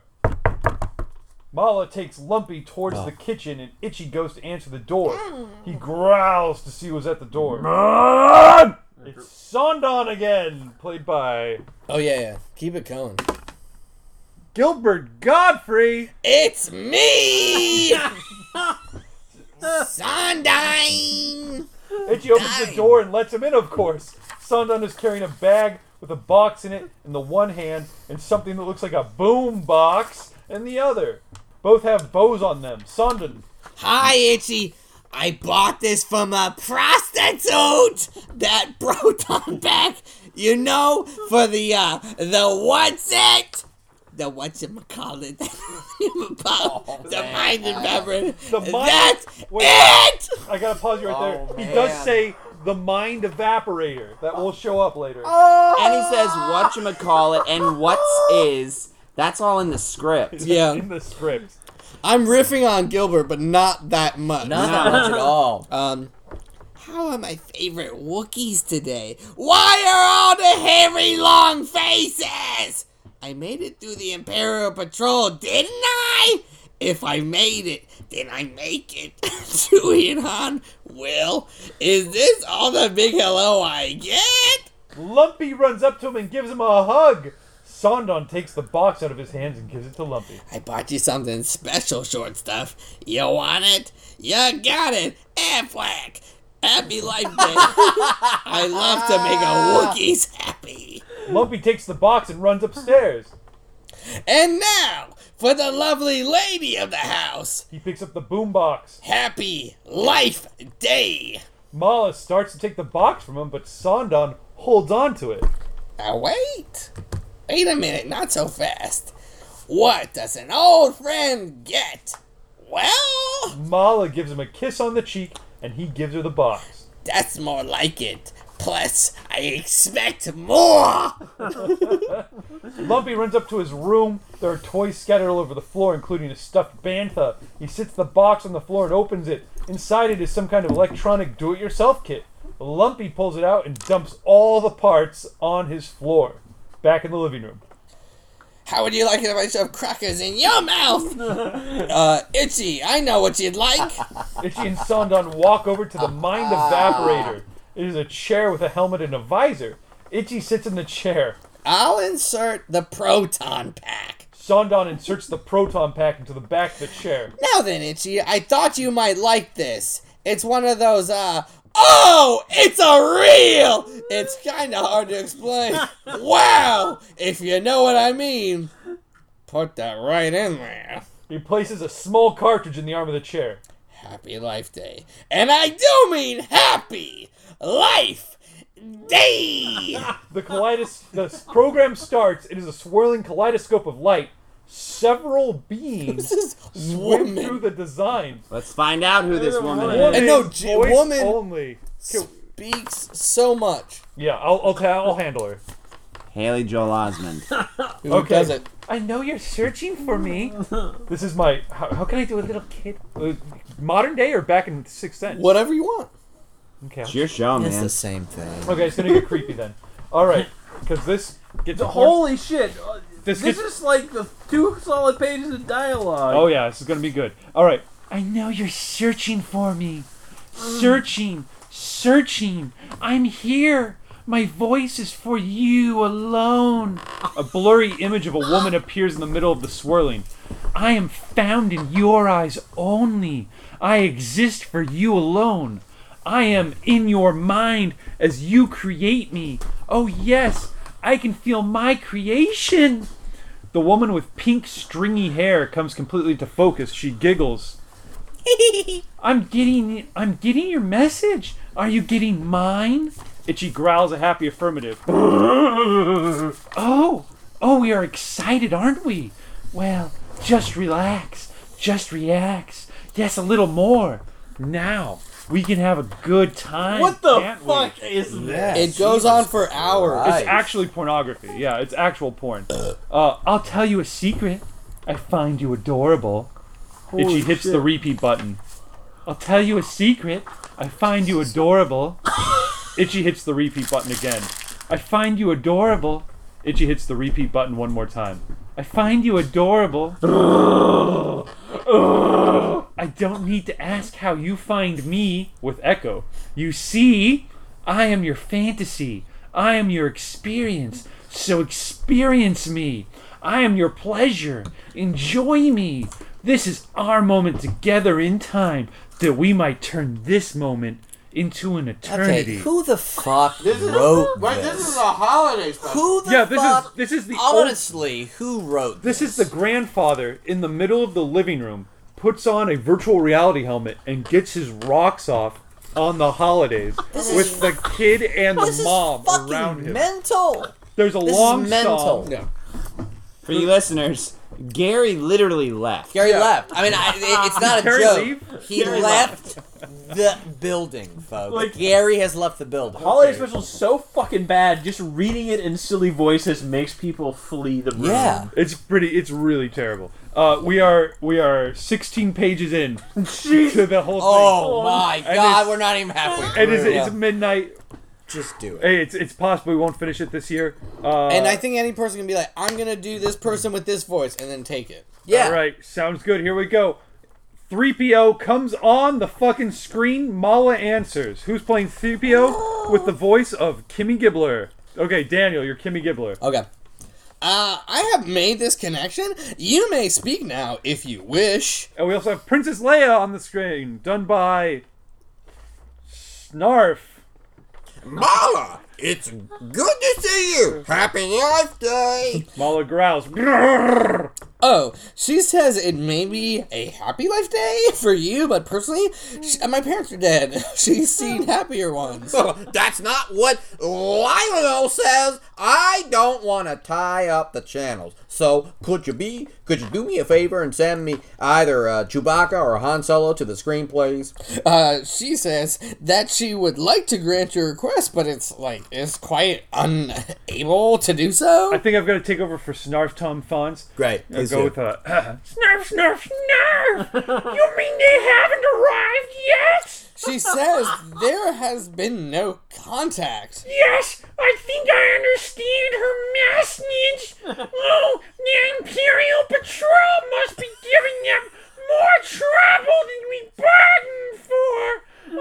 Mala takes Lumpy towards the kitchen and Itchy goes to answer the door. He growls to see who's at the door. It's Sondon again, played by Oh, yeah, yeah. Keep it going. Gilbert Godfrey. It's me! Sondine! Itchy opens the door and lets him in, of course. Sondon is carrying a bag with a box in it in the one hand and something that looks like a boom box in the other. Both have bows on them. Sondon, Hi, Itchy. I bought this from a prostitute. That proton pack, you know, for the uh, the what's it? The whatchamacallit. about Oh, the man. mind evaporator. The mind- That's Wait. it. I gotta pause you right Oh, there. He does man. say the mind evaporator. That will show up later. And he says whatchamacallit and what's is. That's all in the script. Yeah. In the script. I'm riffing on Gilbert, but not that much. Not that much at all. Um, how are my favorite Wookiees today? Why are all the hairy long faces? I made it through the Imperial Patrol, didn't I? If I made it, then I make it. Chewie and Han, Will, is this all the big hello I get? Lumpy runs up to him and gives him a hug. Sondon takes the box out of his hands and gives it to Lumpy. I bought you something special, short stuff. You want it? You got it. Aflac. Happy Life Day. I love to make a Wookiees happy. Lumpy takes the box and runs upstairs. And now, for the lovely lady of the house. He picks up the boombox. Happy Life Day. Mala starts to take the box from him, but Sondon holds on to it. Now wait. Wait a minute, not so fast. What does an old friend get? Well, Mala gives him a kiss on the cheek, and he gives her the box. that's more like it. Plus, I expect more. Lumpy runs up to his room. There are toys scattered all over the floor, including a stuffed bantha. He sits the box on the floor and opens it. Inside it is some kind of electronic do-it-yourself kit. Lumpy pulls it out and dumps all the parts on his floor. Back in the living room. How would you like it if I shoved crackers in your mouth? uh, Itchy, I know what you'd like. Itchy and Sondon walk over to the mind evaporator. It is a chair with a helmet and a visor. Itchy sits in the chair. I'll insert the proton pack. Sondon inserts the proton pack into the back of the chair. Now then, Itchy, I thought you might like this. It's one of those, uh, oh, it's a real! It's kind of hard to explain. Wow! If you know what I mean. Put that right in there. He places a small cartridge in the arm of the chair. Happy Life Day. And I do mean Happy Life Day! The kaleidos- the program starts. It is a swirling kaleidoscope of light. Several beings This is swim woman. through the design. Let's find out who this woman Woman, is. And no, J- voice woman- only. Okay, Speaks so much. Yeah, I'll I'll, ta- I'll handle her. Haley Joel Osment. Who Okay. does it? I know you're searching for me. This is my. How, how can I do a little kid? Uh, modern day or back in Sixth Sense? Whatever you want. Okay. It's your show, It's man. the same thing. Okay, it's gonna get creepy then. All right, because this gets more- Holy shit! Uh, This This gets- is like the two solid pages of dialogue. Oh yeah, this is gonna be good. All right. I know you're searching for me. Searching, searching. I'm here. My voice is for you alone. A blurry image of a woman appears in the middle of the swirling. I am found in your eyes only. I exist for you alone. I am in your mind as you create me. Oh yes, I can feel my creation. The woman with pink stringy hair comes completely to focus. She giggles. I'm getting I'm getting your message. Are you getting mine? Itchy growls a happy affirmative. Oh, oh, we are excited, aren't we? Well, just relax. Just relax. Yes, a little more. Now, we can have a good time. What the can't we? fuck is this? It goes on for hours. It's actually pornography. Yeah, it's actual porn. Uh, I'll tell you a secret. I find you adorable. Itchy hits the repeat button. I'll tell you a secret. I find you adorable. Itchy hits the repeat button again. I find you adorable. Itchy hits the repeat button one more time. I find you adorable. I don't need to ask how you find me with Echo. You see, I am your fantasy. I am your experience. So experience me. I am your pleasure. Enjoy me. This is our moment together in time that we might turn this moment into an Okay, eternity. who the fuck wrote Wait, this? this is a holiday special. Who the yeah, this fuck? is this is the old, Honestly, who wrote this? this is the grandfather in the middle of the living room puts on a virtual reality helmet and gets his rocks off on the holidays This with is- the kid and the This is mom fucking around him. mental. There's a This is long mental. song. Yeah. For you listeners, Gary literally left. Gary Yeah. left. I mean, I, it, it's not a Gary joke. leave? He Gary left the building, folks. Like- Gary has left the building. Holiday Okay. special is so fucking bad. Just reading it in silly voices makes people flee the room. Yeah. It's pretty. It's really terrible. Uh, we are we are sixteen pages in to the whole thing. Oh my And God, it's- we're not even halfway through. And it's, Yeah. it's midnight. Just do it. Hey, it's it's possible we won't finish it this year. Uh, And I think any person can be like, I'm gonna do this person with this voice, and then take it. Yeah. All right, sounds good. Here we go. three P O comes on the fucking screen. Mala answers. Who's playing three P O with the voice of Kimmy Gibbler? Okay, Daniel, you're Kimmy Gibbler. Okay. Uh, I have made this connection. You may speak now if you wish. And we also have Princess Leia on the screen, done by Snarf. Mala, it's good to see you. Happy Life Day. Mala growls. Oh, she says it may be a happy life day for you, but personally, she, my parents are dead. She's seen happier ones. That's not what Lionel says. I don't want to tie up the channels. So could you be? Could you do me a favor and send me either uh, Chewbacca or Han Solo to the screen, please? Uh, she says that she would like to grant your request, but it's like is quite unable to do so. I think I've got to take over for Snarf Tom Fonz. Great. I'll please go do. with uh, Snarf, Snarf, Snarf. You mean they haven't arrived yet? She says there has been no contact. Yes, I think I understand her message. Oh, the Imperial Patrol must be giving them more trouble than we bargained for.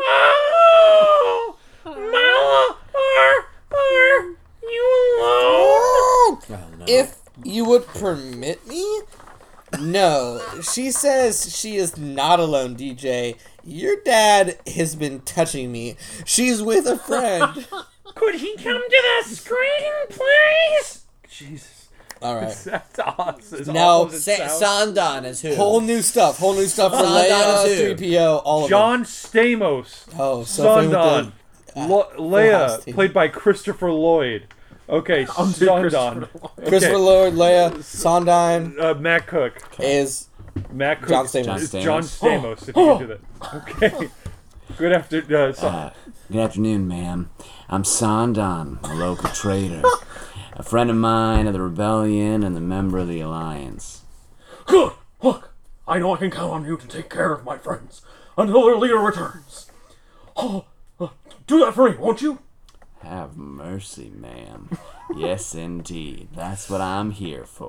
Oh, Mala, are, are you alone? If you would permit me? No. She says she is not alone, D J. Your dad has been touching me. She's with a friend. Could he come to the screen, please? Jesus. All right. That's awesome. As Now, awful as it Sa- sounds. Sandan is who? Whole new stuff. Whole new stuff for Sandan Leia, is who? three P O, all of John Stamos. them. Oh, so funny with Sandan. the Lo- House Leia, team. played by Christopher Lloyd. Okay, Sandan. Christopher Okay. Lloyd, Leia, Sondheim Uh, Matt Cook. is Matt Cook. John Stamos. is John John Stamos. Stamos, if you can do that. Okay. Good after. Uh, so- Uh, good afternoon, ma'am. I'm Sandan, a local trader, a friend of mine of the rebellion and a member of the alliance. Good. Look, I know I can count on you to take care of my friends until their leader returns. Oh, uh, do that for me, won't you? Have mercy, ma'am. Yes, indeed. That's what I'm here for.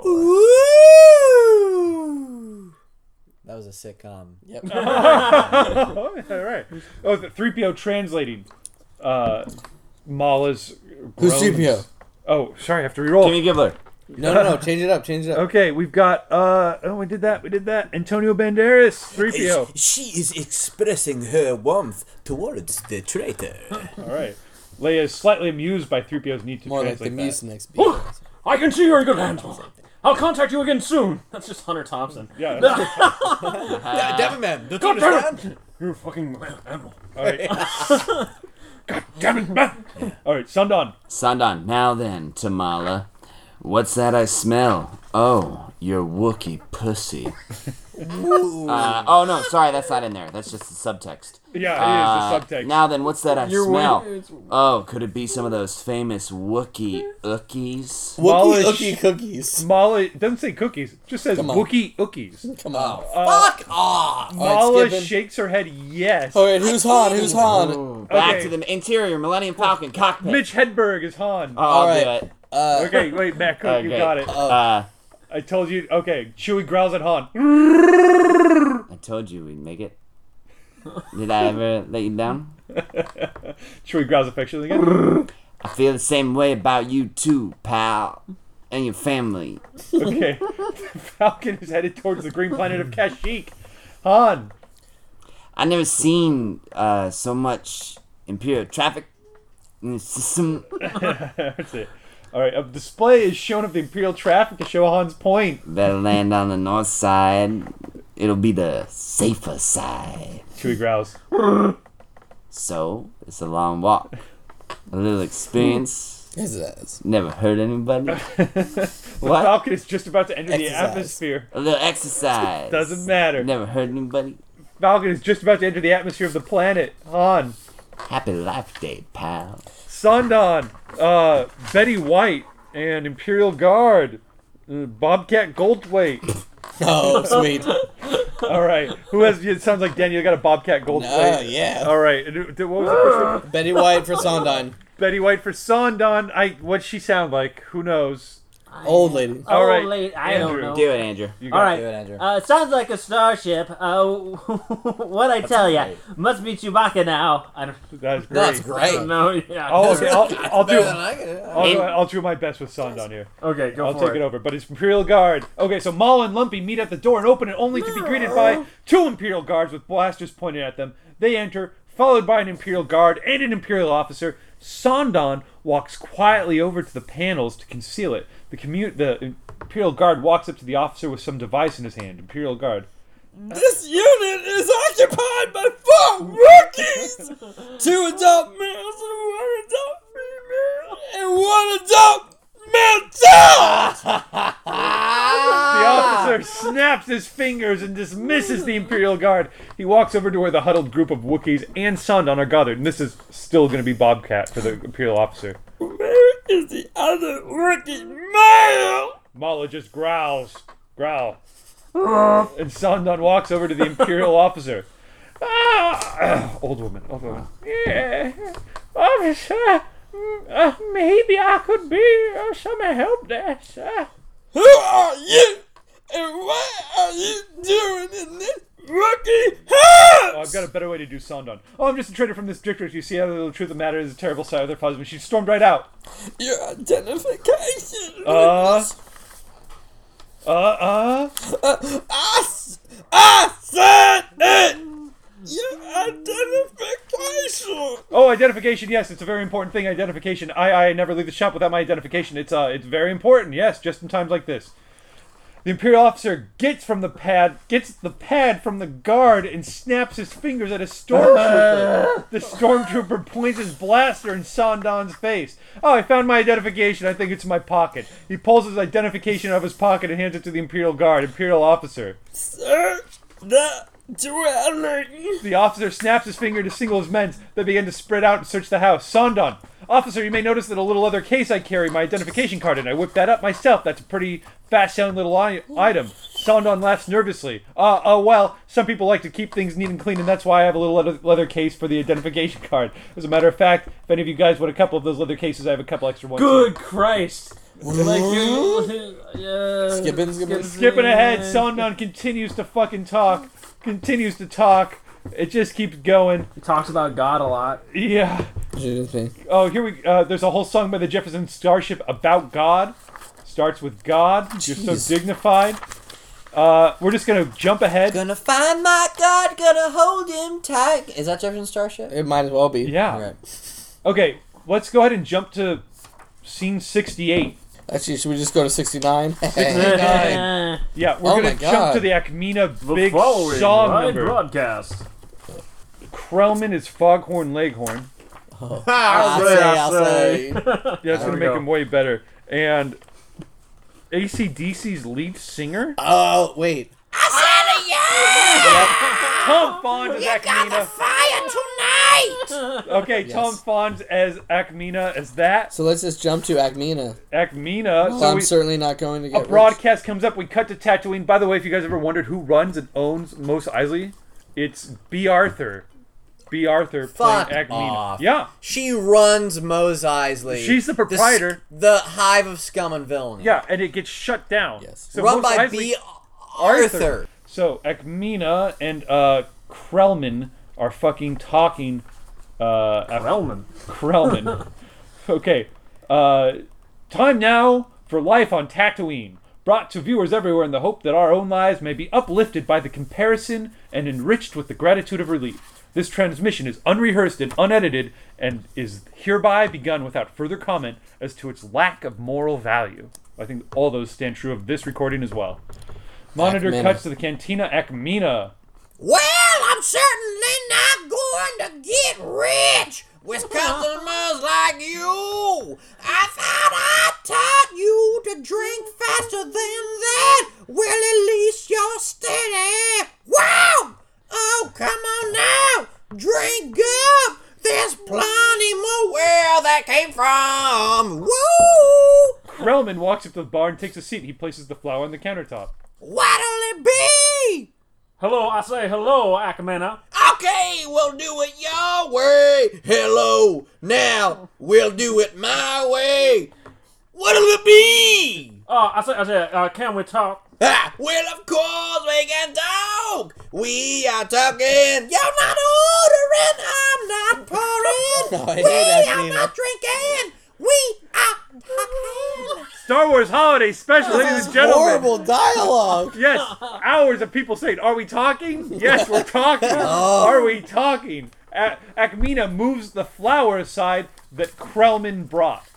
Woo! That was a sitcom. Yep. oh, all right. Oh, the three P O translating. Uh, Mala's. Who's groans. three P O? Oh, sorry, I have to reroll. Kimmy Gibbler. No, no, no. Change it up. Change it up. Okay, we've got. Uh, oh, we did that. We did that. Antonio Banderas, three P O. She is expressing her warmth towards the traitor. All right. Leia is slightly amused by three P O's need to More like translate the that. Mucinex beat. Look, I can see you're in good hands, Mala. I'll contact you again soon. That's just Hunter Thompson. Yeah. Devilman, don't you God damn understand? it! You're a fucking man, animal. All right. God damn it, man. All right, Sandan. Sandan, now then, Tamala. What's that I smell? Oh, your Wookiee pussy. Uh, oh, no, sorry, that's not in there. That's just the subtext. Yeah, it Uh, is the subtext. Now then, what's that I Your smell? Wookiee- Oh, could it be some of those famous Wookiee ookies? Wookie Polish- Ookie Cookies. Mala it doesn't say cookies. It just says Come on. Wookiee ookies. Come on. Fuck off! Mala skipping. shakes her head yes. All right, who's Han? Who's Han? Ooh, back Okay. to the interior Millennium Falcon cockpit. Mitch Hedberg is Han. Oh, I'll All do right. it. Uh, Okay, wait, Matt Cook, you Okay. got it. Uh, I told you. Okay, Chewie growls at Han. I told you we'd make it. Did I ever let you down? Chewie growls affectionately again. I feel the same way about you too, pal. And your family. Okay. The Falcon is headed towards the green planet of Kashyyyk. Han. I never seen uh, so much Imperial traffic in the system. That's it. All right. A display is shown of the Imperial traffic to show Han's point. Better land on the north side. it'll be the safer side. Chewie growls. So, it's a long walk. A little experience. Yes, it is. Never hurt anybody. The What? Falcon is just about to enter the Exercise. atmosphere. A little exercise. Doesn't matter. Never hurt anybody. Falcon is just about to enter the atmosphere of the planet. Han. Happy life day, pal. Sondon. Uh, Betty White. And Imperial Guard. Uh, Bobcat Goldthwait. Oh, sweet. All right. Who has? It sounds like Daniel got a Bobcat Goldthwait. Oh, yeah. All right. And it- what was the first one? Betty White for Sondheim. Betty White for Sondon. I. What'd she sound like? Who knows? Old lady. All oh, right, late. I Andrew. don't know. Do it, Andrew. You All right. Do it, Andrew. Uh, it sounds like a starship. Uh, what I tell ya? Must be Chewbacca now. I don't, That's great. That's I great. don't know. Yeah. Oh, okay. I'll, I'll do. Better than I can. I'll, do I'll do my best with Sondon here. Okay, go I'll for take it over. But it's Imperial Guard. Okay, so Maul and Lumpy meet at the door and open it only to be greeted by two Imperial Guards with blasters pointed at them. They enter, followed by an Imperial Guard and an Imperial officer. Sondon walks quietly over to the panels to conceal it. The commu- the Imperial Guard walks up to the officer with some device in his hand. Imperial Guard. This unit is occupied by four rookies! Two adult males and one adult female and one adult male child! The officer snaps his fingers and dismisses the Imperial Guard. He walks over to where the huddled group of Wookiees and Sondon are gathered, and this is still going to be Bobcat for the Imperial officer. Where is the other rookie male? Mala just growls. Growl. And Sondon walks over to the Imperial officer. Ah, old woman, old woman. Yeah, officer, mm, uh, maybe I could be of some help there, sir. Who are you? And what are you doing in this rookie house? Oh, I've got a better way to do Sondon. Oh, I'm just a traitor from this district. You see how the truth of the matter is a terrible side of their husband. She stormed right out. Your identification. Uh, uh, uh. Uh, I, s- I said it! Your identification! Oh, identification. Yes, it's a very important thing. Identification. I, I never leave the shop without my identification. It's uh, it's very important. Yes, just in times like this. The Imperial officer gets from the pad, gets the pad from the guard, and snaps his fingers at a stormtrooper. The stormtrooper points his blaster in Sondon's face. Oh, I found my identification. I think it's in my pocket. He pulls his identification out of his pocket and hands it to the Imperial guard, Imperial officer. Search the dwelling. The officer snaps his finger to signal his men. They begin to spread out and search the house. Sondon. Officer, you may notice that a little other case I carry my identification card in. I whipped that up myself. That's a pretty fast-sounding little I- item. Sondon laughs nervously. Uh, oh, well, some people like to keep things neat and clean, and that's why I have a little leather, leather case for the identification card. As a matter of fact, if any of you guys want a couple of those leather cases, I have a couple extra ones. Good Christ! Like you, uh, Skipping, skipping. Skipping ahead, Sondon continues to fucking talk. Continues to talk. It just keeps going. He talks about God a lot. Yeah. Excuse me. Oh, here we. Uh, there's a whole song by the Jefferson Starship about God. Starts with God. You're so Jeez. dignified. Uh, we're just gonna jump ahead. Gonna find my God, gonna hold him tight. Is that Jefferson Starship? It might as well be. Yeah. Okay. Okay, let's go ahead and jump to scene sixty-eight. Actually, should we just go to sixty-nine? Uh, Yeah, we're Oh gonna my jump God. to the Acmina The big following song live number. broadcast. Krellman is Foghorn Leghorn. I'll say, I'll say. Yeah, it's There gonna we make go. him way better. And A C D C's lead singer, Oh, wait. Tom Fonz as Acmina. Fire tonight! Okay, Tom Fonz as Acmina as that. So let's just jump to Acmina. Acmina. So So I'm we, certainly not going to a get rich. broadcast comes up. We cut to Tatooine. By the way, if you guys ever wondered who runs and owns Mos Eisley, it's B. Arthur. B. Arthur Fuck playing Acmina. off. Yeah, She runs Mos Eisley. She's the proprietor. The, s- the hive of scum and villainy. yeah, and it gets shut down. Yes. So Run Mos by Eisley- B. Arthur. Arthur. So Acmina and uh, Krellman are fucking talking. Uh, af- Relman. Krellman. Okay. Uh, time now for life on Tatooine. Brought to viewers everywhere in the hope that our own lives may be uplifted by the comparison and enriched with the gratitude of relief. This transmission is unrehearsed and unedited and is hereby begun without further comment as to its lack of moral value. I think all those stand true of this recording as well. Monitor Acmena. cuts to the Cantina Acmena. Well, I'm certainly not going to get rich with customers like you. I thought I taught you to drink faster than that. Well, at least you're steady. Wow! Oh, come on now. Drink up. There's plenty more where that came from. Woo! Krellman walks up to the bar and takes a seat. He places the flower on the countertop. What'll it be? Hello, I say hello, Acmena. Okay, we'll do it your way. Hello. Now, we'll do it my way. What'll it be? Uh, I say, I say, uh, can we talk? Ah, well, of course we can talk. We are talking. You're not ordering. I'm not pouring. I hate we that are scene. not drinking. We are talking. Star Wars Holiday Special, ladies This and is gentlemen. horrible dialogue. Yes, hours of people saying, "Are we talking?" Yes, we're talking. Are we talking? A- Acmena moves the flower aside that Krellman brought.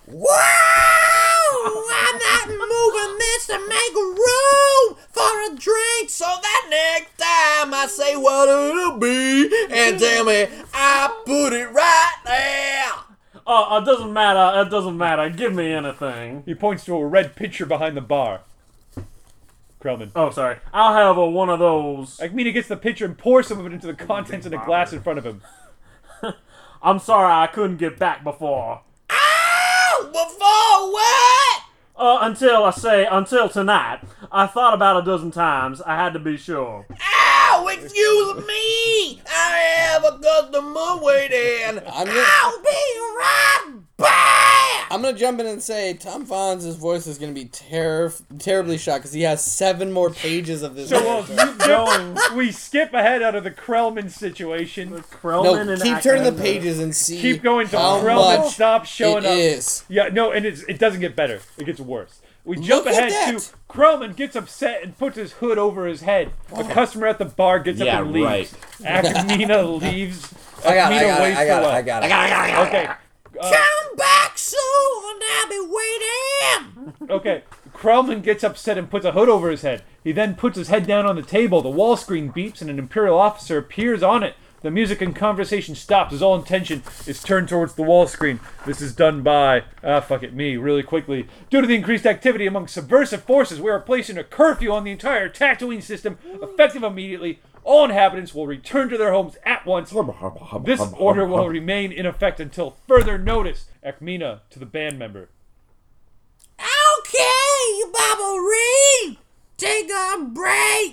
Whoa! I'm not moving this to make room for a drink, so that next time I say what it'll be, and tell me I put it right there. Uh, it doesn't matter, it doesn't matter. Give me anything. He points to a red pitcher behind the bar. Krellman. Oh, sorry. I'll have a, one of those. Acmena gets the pitcher and pours some of it into the contents in a glass in front of him. I'm sorry I couldn't get back before. Ow! Before what? Uh, until I say, until tonight. I thought about a dozen times. I had to be sure. Ow! Excuse me! I have a customer waiting. I'm gonna- I'll be right back. I'm gonna jump in and say Tom Fonz's voice is gonna be ter- terribly shocked because he has seven more pages of this. So we'll character. skip, we skip ahead out of the Krellman situation. Krellman No, and keep turning the Acmena. pages and see. Keep going till how Krellman much stops showing it up. is. Yeah, no, and it's, it doesn't get better. It gets worse. We jump Look at ahead that. to Krellman gets upset and puts his hood over his head. A customer at the bar gets Yeah, up and leaves. right. Acmena leaves. I got it, I Acmena got it, waves I got it, farewell. I got it. I got it, I got it. Okay. Uh, Come back soon, I'll be waiting. okay. Krellman gets upset and puts a hood over his head. He then puts his head down on the table. The wall screen beeps and an Imperial officer appears on it. The music and conversation stops as all attention is turned towards the wall screen. This is done by, ah, fuck it, me, really quickly. Due to the increased activity among subversive forces, we are placing a curfew on the entire Tatooine system, effective immediately. All inhabitants will return to their homes at once. This order will remain in effect until further notice. Acmena to the band member. Okay, you Baba Reed, take a break.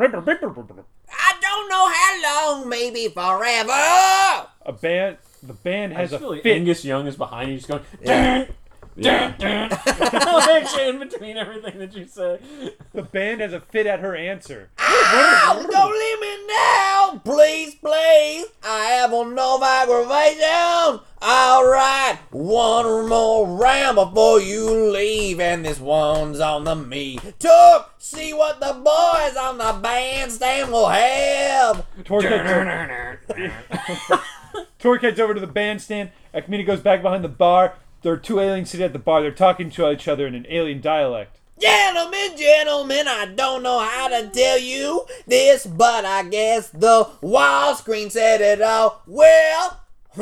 I don't know how long, maybe forever. A band, the band I has just a feel like fit. Angus Young is behind you, just going, dun, dun, dun. Like in between everything that you say. The band has a fit at her answer. Ow, don't leave me now, please, please. I have no aggravation. All right, one more round before you leave, and this one's on the me. Took, see what the boys on the bandstand will have. Torque heads, Torque heads over to the bandstand. Acmena goes back behind the bar. There are two aliens sitting at the bar. They're talking to each other in an alien dialect. Gentlemen, gentlemen, I don't know how to tell you this, but I guess the wall screen said it all. Well,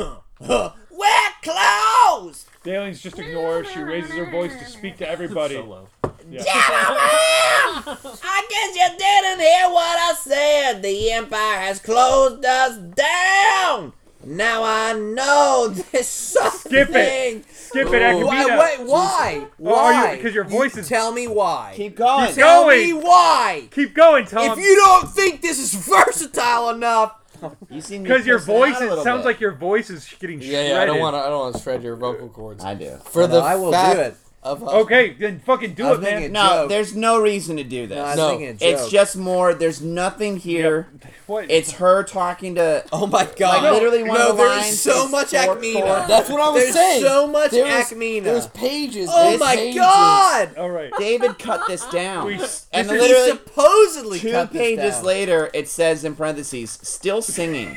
we're closed. The aliens just ignore her. She raises her voice to speak to everybody. So low. Yeah. Gentlemen, I guess you didn't hear what I said. The Empire has closed us down. Now I know there's something. Skip it. Skip it, Acmena. Why? Wait, why? Oh, are Why? you- because your voice is- Tell me why. Keep going. Keep Tell going. me why. Keep going, Tom. If you don't think this is versatile enough, You seem to be Because your pissing voice out a is, little sounds bit. like your voice is getting Yeah, shredded. yeah. I don't want to. I don't want to shred your vocal cords. I do. For the No, I will fact do it. Of Okay, then fucking do I was it, man. thinking- No, Joke. there's no reason to do this. no, I was No. thinking a joke. It's just more. There's nothing here. What? It's her talking to. Oh my god! Like, literally one no, of the there's lines so is much for- Acmena. for- That's what I was There's saying. so much There was- Acmena. There's pages. Oh and my pages. god! All right. David cut this down. We- and this He is- literally supposedly two cut this pages down. later, it says in parentheses, "Still singing."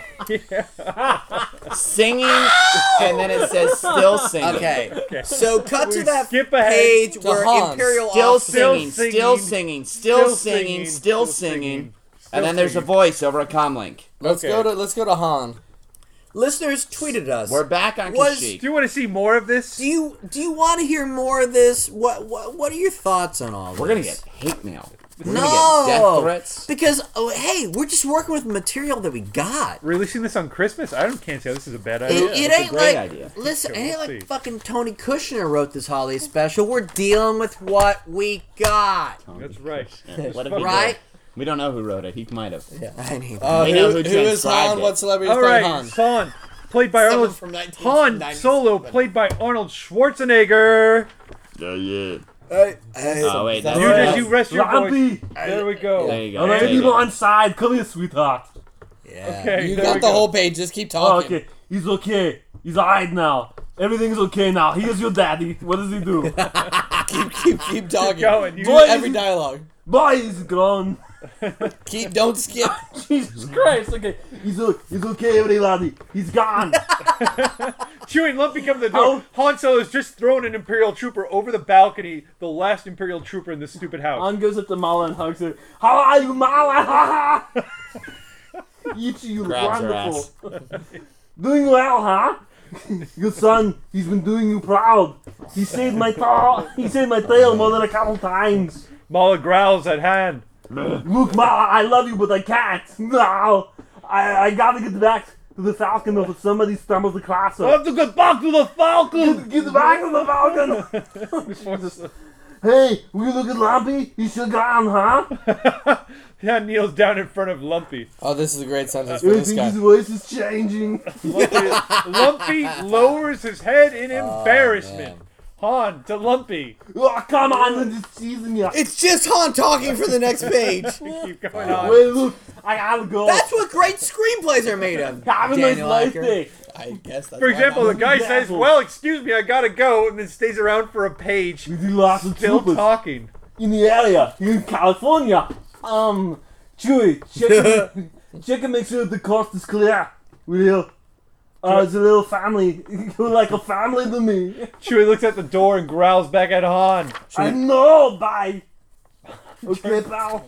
Singing, and then it says "Still singing." Okay, so cut We to that. skip ahead. page To where Hans. Imperial Still officer. singing, singing, still singing, still still singing, singing, still still singing. singing, And then there's a singing. voice over a comlink. Let's Okay. go to let's go to Han. Listeners tweeted us. We're back on Was- Kashyyyk. Do you want to see more of this? Do you do you want to hear more of this? What what what are your thoughts on all We're gonna this? get hate mail. We're no gonna get death threats. because oh, hey, we're just working with material that we got. Releasing this on Christmas? I don't can't say this is a bad It, idea. it that's a ain't great like idea. listen, Okay, it ain't we'll like see. fucking Tony Kushner wrote this holiday special. We're dealing with what we got, That's right. What if he right? did? We don't know who wrote it. He might have. Yeah, I need. Uh, We who, know who who is transcribed Han? it. What celebrity is All playing right, Han? Han, played by Someone Arnold. from nineteen Han ninety-seven. Solo, played by Arnold Schwarzenegger. Yeah, yeah. Hey, hey, Oh wait, that's You Alright. just you rest your voice. Lampy! There we go. There you go. Alright, There you people go. inside, come here, sweetheart. yeah. Okay, You there got we the go. whole page. Just keep Oh, talking. okay, he's okay. He's alright now. Everything's okay now. Here's your daddy. What does he do? Keep keep keep talking. going. You- Do Boy, every he's- dialogue. Boy, he's gone. Keep don't skip. Jesus Christ. Okay, he's, o- he's okay, everybody. He's gone. Chewie and Lumpy come to the door. Han Solo is just throwing an Imperial trooper over the balcony, the last Imperial trooper in this stupid house. Han goes up to Mala and hugs her. How are you, Mala? Ha ha! Eat you, Grabs her wonderful. Doing well, huh? Your son, he's been doing you proud. He saved my tail. He saved my tail more than a couple times. Mala growls at Han. Look, Mala, I love you, but I can't. No, I I gotta get back to the Falcon if somebody stumbles across I her. have to get back to the Falcon! Get back to the Falcon. Hey, will you look at Lumpy? He's still gone, huh? Yeah, kneels down in front of Lumpy. Oh, this is a great sentence for I this think guy. his voice is changing. Lumpy, Lumpy lowers his head in Oh, embarrassment. Han to Lumpy. Oh, come on, I'm just teasing you. It's just Han talking for the next page. Keep going on. Wait, look, I gotta go. That's what great screenplays are made of. Have a nice Daniel life Acker. day. I guess that's For why example, Han- the guy says, Example. well, excuse me, I gotta go, and then stays around for a page, We do lots of still troopers talking. in the area, here in California. Um, Chewie, check and, check and make sure the coast is clear. Will Uh, it's a little family. You're like a family to me. Chewie looks at the door and growls back at Han. I know, bye. Okay, pal.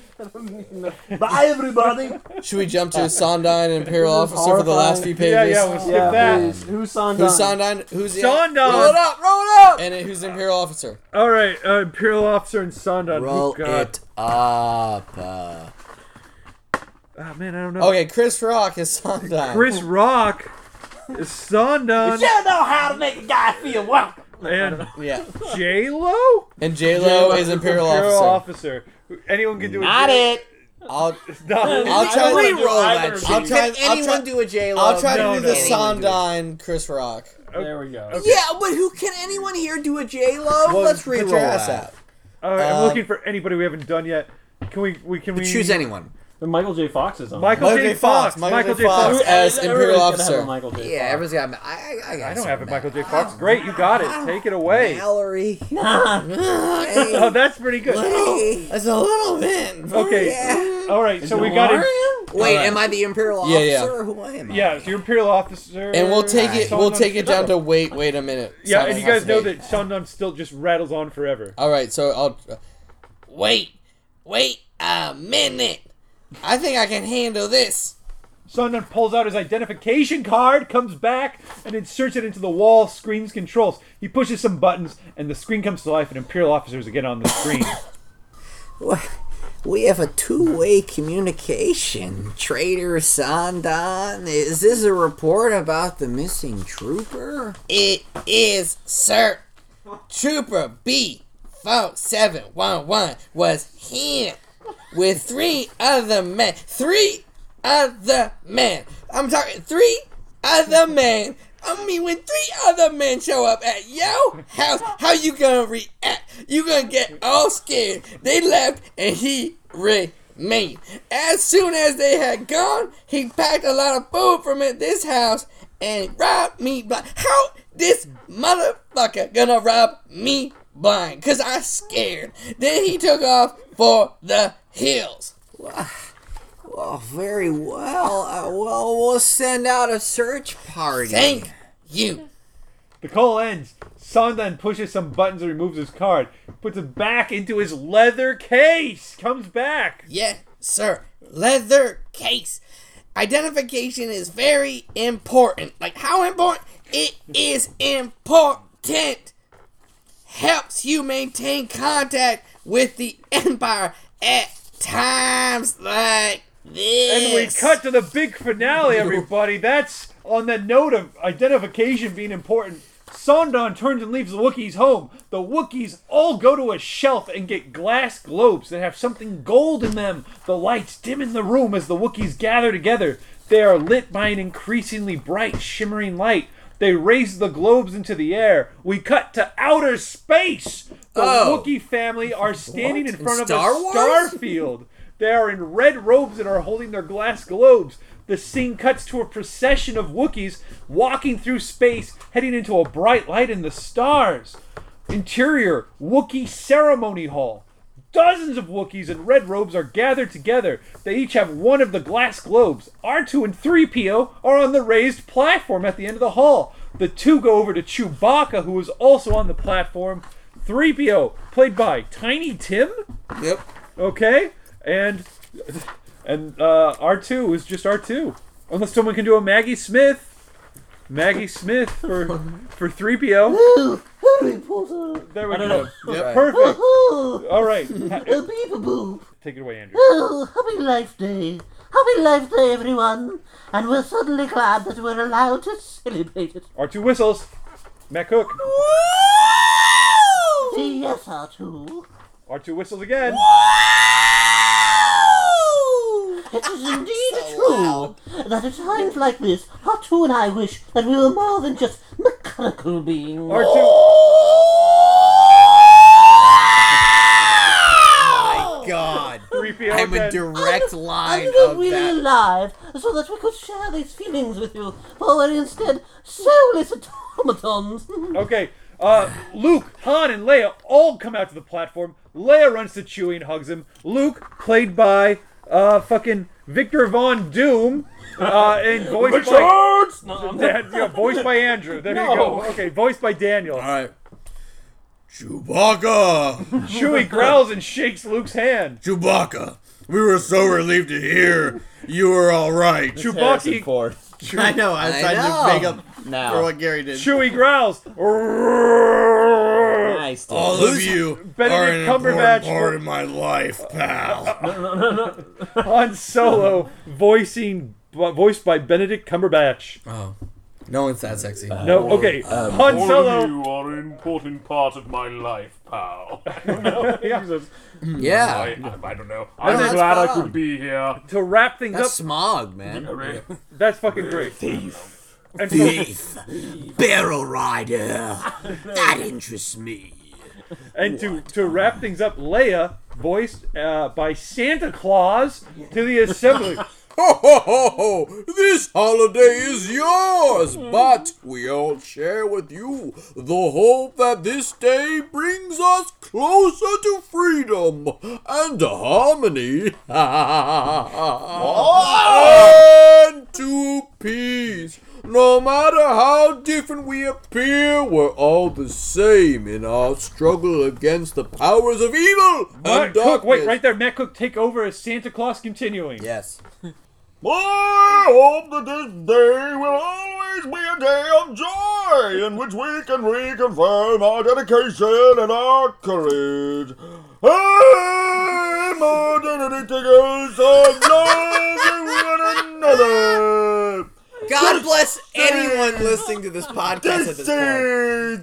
Bye, everybody. Should we jump to Sondine and Imperial Officer for the last few pages? Yeah, yeah, we'll skip Yeah, that. please. Who's Sondine? Who's Sondine? Who's the Sondine. Roll it up, roll it up. And who's the Imperial Officer? All right, uh, Imperial Officer and Sondine. Roll Oh, God. it up. Uh, Oh, man, I don't know. Okay, Chris Rock is Sondine. Chris Rock is Sondine You know how to make a guy feel welcome. and Yeah. J-Lo? And J-Lo is Imperial Officer. Officer. Anyone can do it. Not it. I'll No. I'll try to re-roll that either shit. I'll try- Can I'll anyone try- do a J-Lo? I'll try No, to do no. the Sondine Chris Rock. There we go. Yeah, but who can anyone here do a J-Lo? Well, Let's put re-roll your ass that. out. All right, I'm Um, looking for anybody we haven't done yet. Can we? We can we Choose anyone. Then Michael J. Fox is on. Michael, Michael J. J. Fox. Fox. Michael J. Fox. as Imperial Everybody's gonna Officer. have a Michael J. Yeah, Fox. everyone's got. I, I, I, got I don't some have a of Michael that. J. Fox. Great, you got it. Take it away. Mallory. Oh, that's pretty good. That's a little bit. Okay. Yeah. All right. So we got it. Wait, Alright. am I the Imperial Yeah, Officer? yeah. Who am I? Yeah, so you're Imperial Officer. And we'll take it. Sondon- We'll take it down to wait. Wait a minute. Yeah, Sondine and you has guys to know wait. that Sondon still just rattles on forever. All right, so I'll wait. Wait a minute. I think I can handle this. Sondon pulls out his identification card, comes back, and inserts it into the wall screen's controls. He pushes some buttons, and the screen comes to life, and Imperial officers again on the screen. We have a two-way communication. Trader Sondon, is this a report about the missing trooper? It is, sir. Trooper B four seven one one was here with three other men. Three other men. I'm talking three other men. I mean, when three other men show up at your house, how you gonna react? You gonna get all scared. They left and he remained. As soon as they had gone, he packed a lot of food from at this house and robbed me blind. How this motherfucker gonna rob me blind? Cause I scared. Then he took off for the hills. Well, very well. Uh, well, we'll send out a search party. Thank you. The call ends. Son then pushes some buttons and removes his card. Puts it back into his leather case. Comes back. Yeah, sir. Leather case. Identification is very important. Like, how important? It is important. Helps you maintain contact with the Empire at times like this. And we cut to the big finale, everybody. That's on the note of identification being important. Sondon turns and leaves the Wookiees home. The Wookiees all go to a shelf and get glass globes that have something gold in them. The lights dim in the room as the Wookiees gather together. They are lit by an increasingly bright, shimmering light. They raise the globes into the air. We cut to outer space. The Oh. Wookiee family are standing in front of Star a Wars? star field. They are in red robes and are holding their glass globes. The scene cuts to a procession of Wookiees walking through space, heading into a bright light in the stars. Interior, Wookiee ceremony hall. Dozens of Wookiees in red robes are gathered together. They each have one of the glass globes. R two and three P O are on the raised platform at the end of the hall. The two go over to Chewbacca, who is also on the platform. three P O, played by Tiny Tim. Yep. Okay, and and uh, R two is just R two. Unless someone can do a Maggie Smith. Maggie Smith for for three P O. Oh, Harry Potter. There we I don't go. know. Yep. Perfect. Oh, All right. a beep-a-boop. Take it away, Andrew. Oh, happy Life Day. Happy Life Day, everyone. And we're suddenly glad that we're allowed to celebrate it. R two whistles. Matt Cook. Yes, R two. R two whistles again. It is indeed true that at times like this, R two and I wish that we were more than just mechanical beings. R two. My God. three P O I'm a again. direct line And we're of really that. alive, so that we could share these feelings with you, for we're instead soulless automatons. Okay. Uh, Luke, Han, and Leia all come out to the platform. Leia runs to Chewie and hugs him. Luke, played by uh fucking Victor Von Doom, uh, and voiced by Dan- yeah, voiced by Andrew. There you go. Okay, voiced by Daniel. All right. Chewbacca! Chewie growls and shakes Luke's hand. Chewbacca! We were so relieved to hear you were all right. Chewbacca. Ford. I know. I was I trying know. to make up Now. for what Gary did. Chewie growls. Nice. dude. All of you Benedict are an Cumberbatch important part of my life, pal. Han Solo, voicing voiced by Benedict Cumberbatch. Oh, no one's that sexy. No, okay. Han Solo. are an important part of my life, pal. Yeah. Yeah. I, I don't know. And I'm then- glad I could be here. To wrap things That's up, smog, man. that's fucking great. Thief. And Thief. Barrel rider. That interests me. And to, to wrap things up, Leia, voiced uh, by Santa Claus, to the assembly. Ho ho ho ho! This holiday is yours, but we all share with you the hope that this day brings us closer to freedom and harmony and to peace. No matter how different we appear, we're all the same in our struggle against the powers of evil and Matt darkness. Cook, wait, right there. Matt Cook, take over as Santa Claus, continuing. Yes. I hope that this day will always be a day of joy in which we can reconfirm our dedication and our courage. And modernity takers of loving one another. God bless anyone listening to this podcast at this point.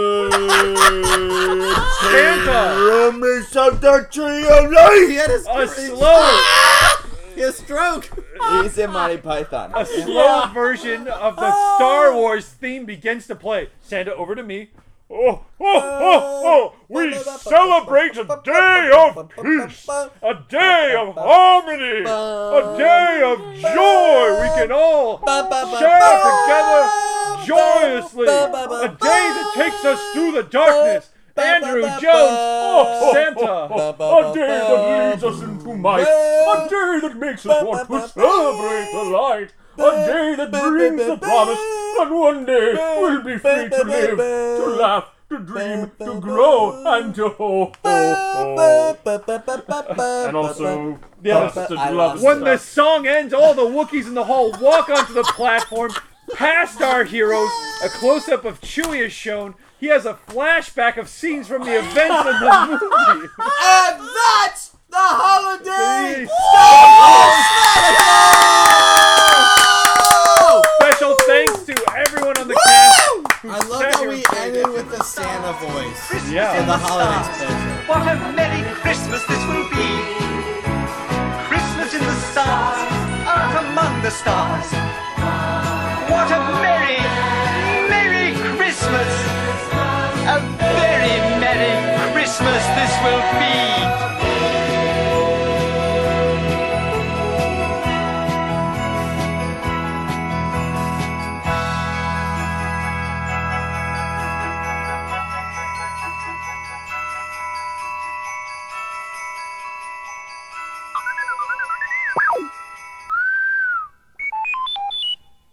Santa! me some the tree of life. He had his A slow, his stroke. He's in Monty Python. a slow version of the Star Wars theme begins to play. Santa, over to me. Oh, oh, oh, oh! We celebrate a day of peace, a day of harmony, a day of joy. We can all share together joyously. A day that takes us through the darkness. Andrew Jones, oh, Santa. A day that leads us into might. A day that makes us want to celebrate the light. A day that brings the promise that one day we'll be free to live, to laugh, to dream, to grow, and to ho, ho, ho. And also, yeah, to love when the song ends, all the Wookiees in the hall walk onto the platform, past our heroes. A close-up of Chewie is shown. He has a flashback of scenes from the events of the movie. And that's the holiday Special thanks to everyone on the cast. I love how we ended with the Santa voice. Yeah. For the holiday special. What a merry Christmas this will be. Christmas in the stars, out among the stars. What a merry, merry Christmas. A very merry Christmas this will be.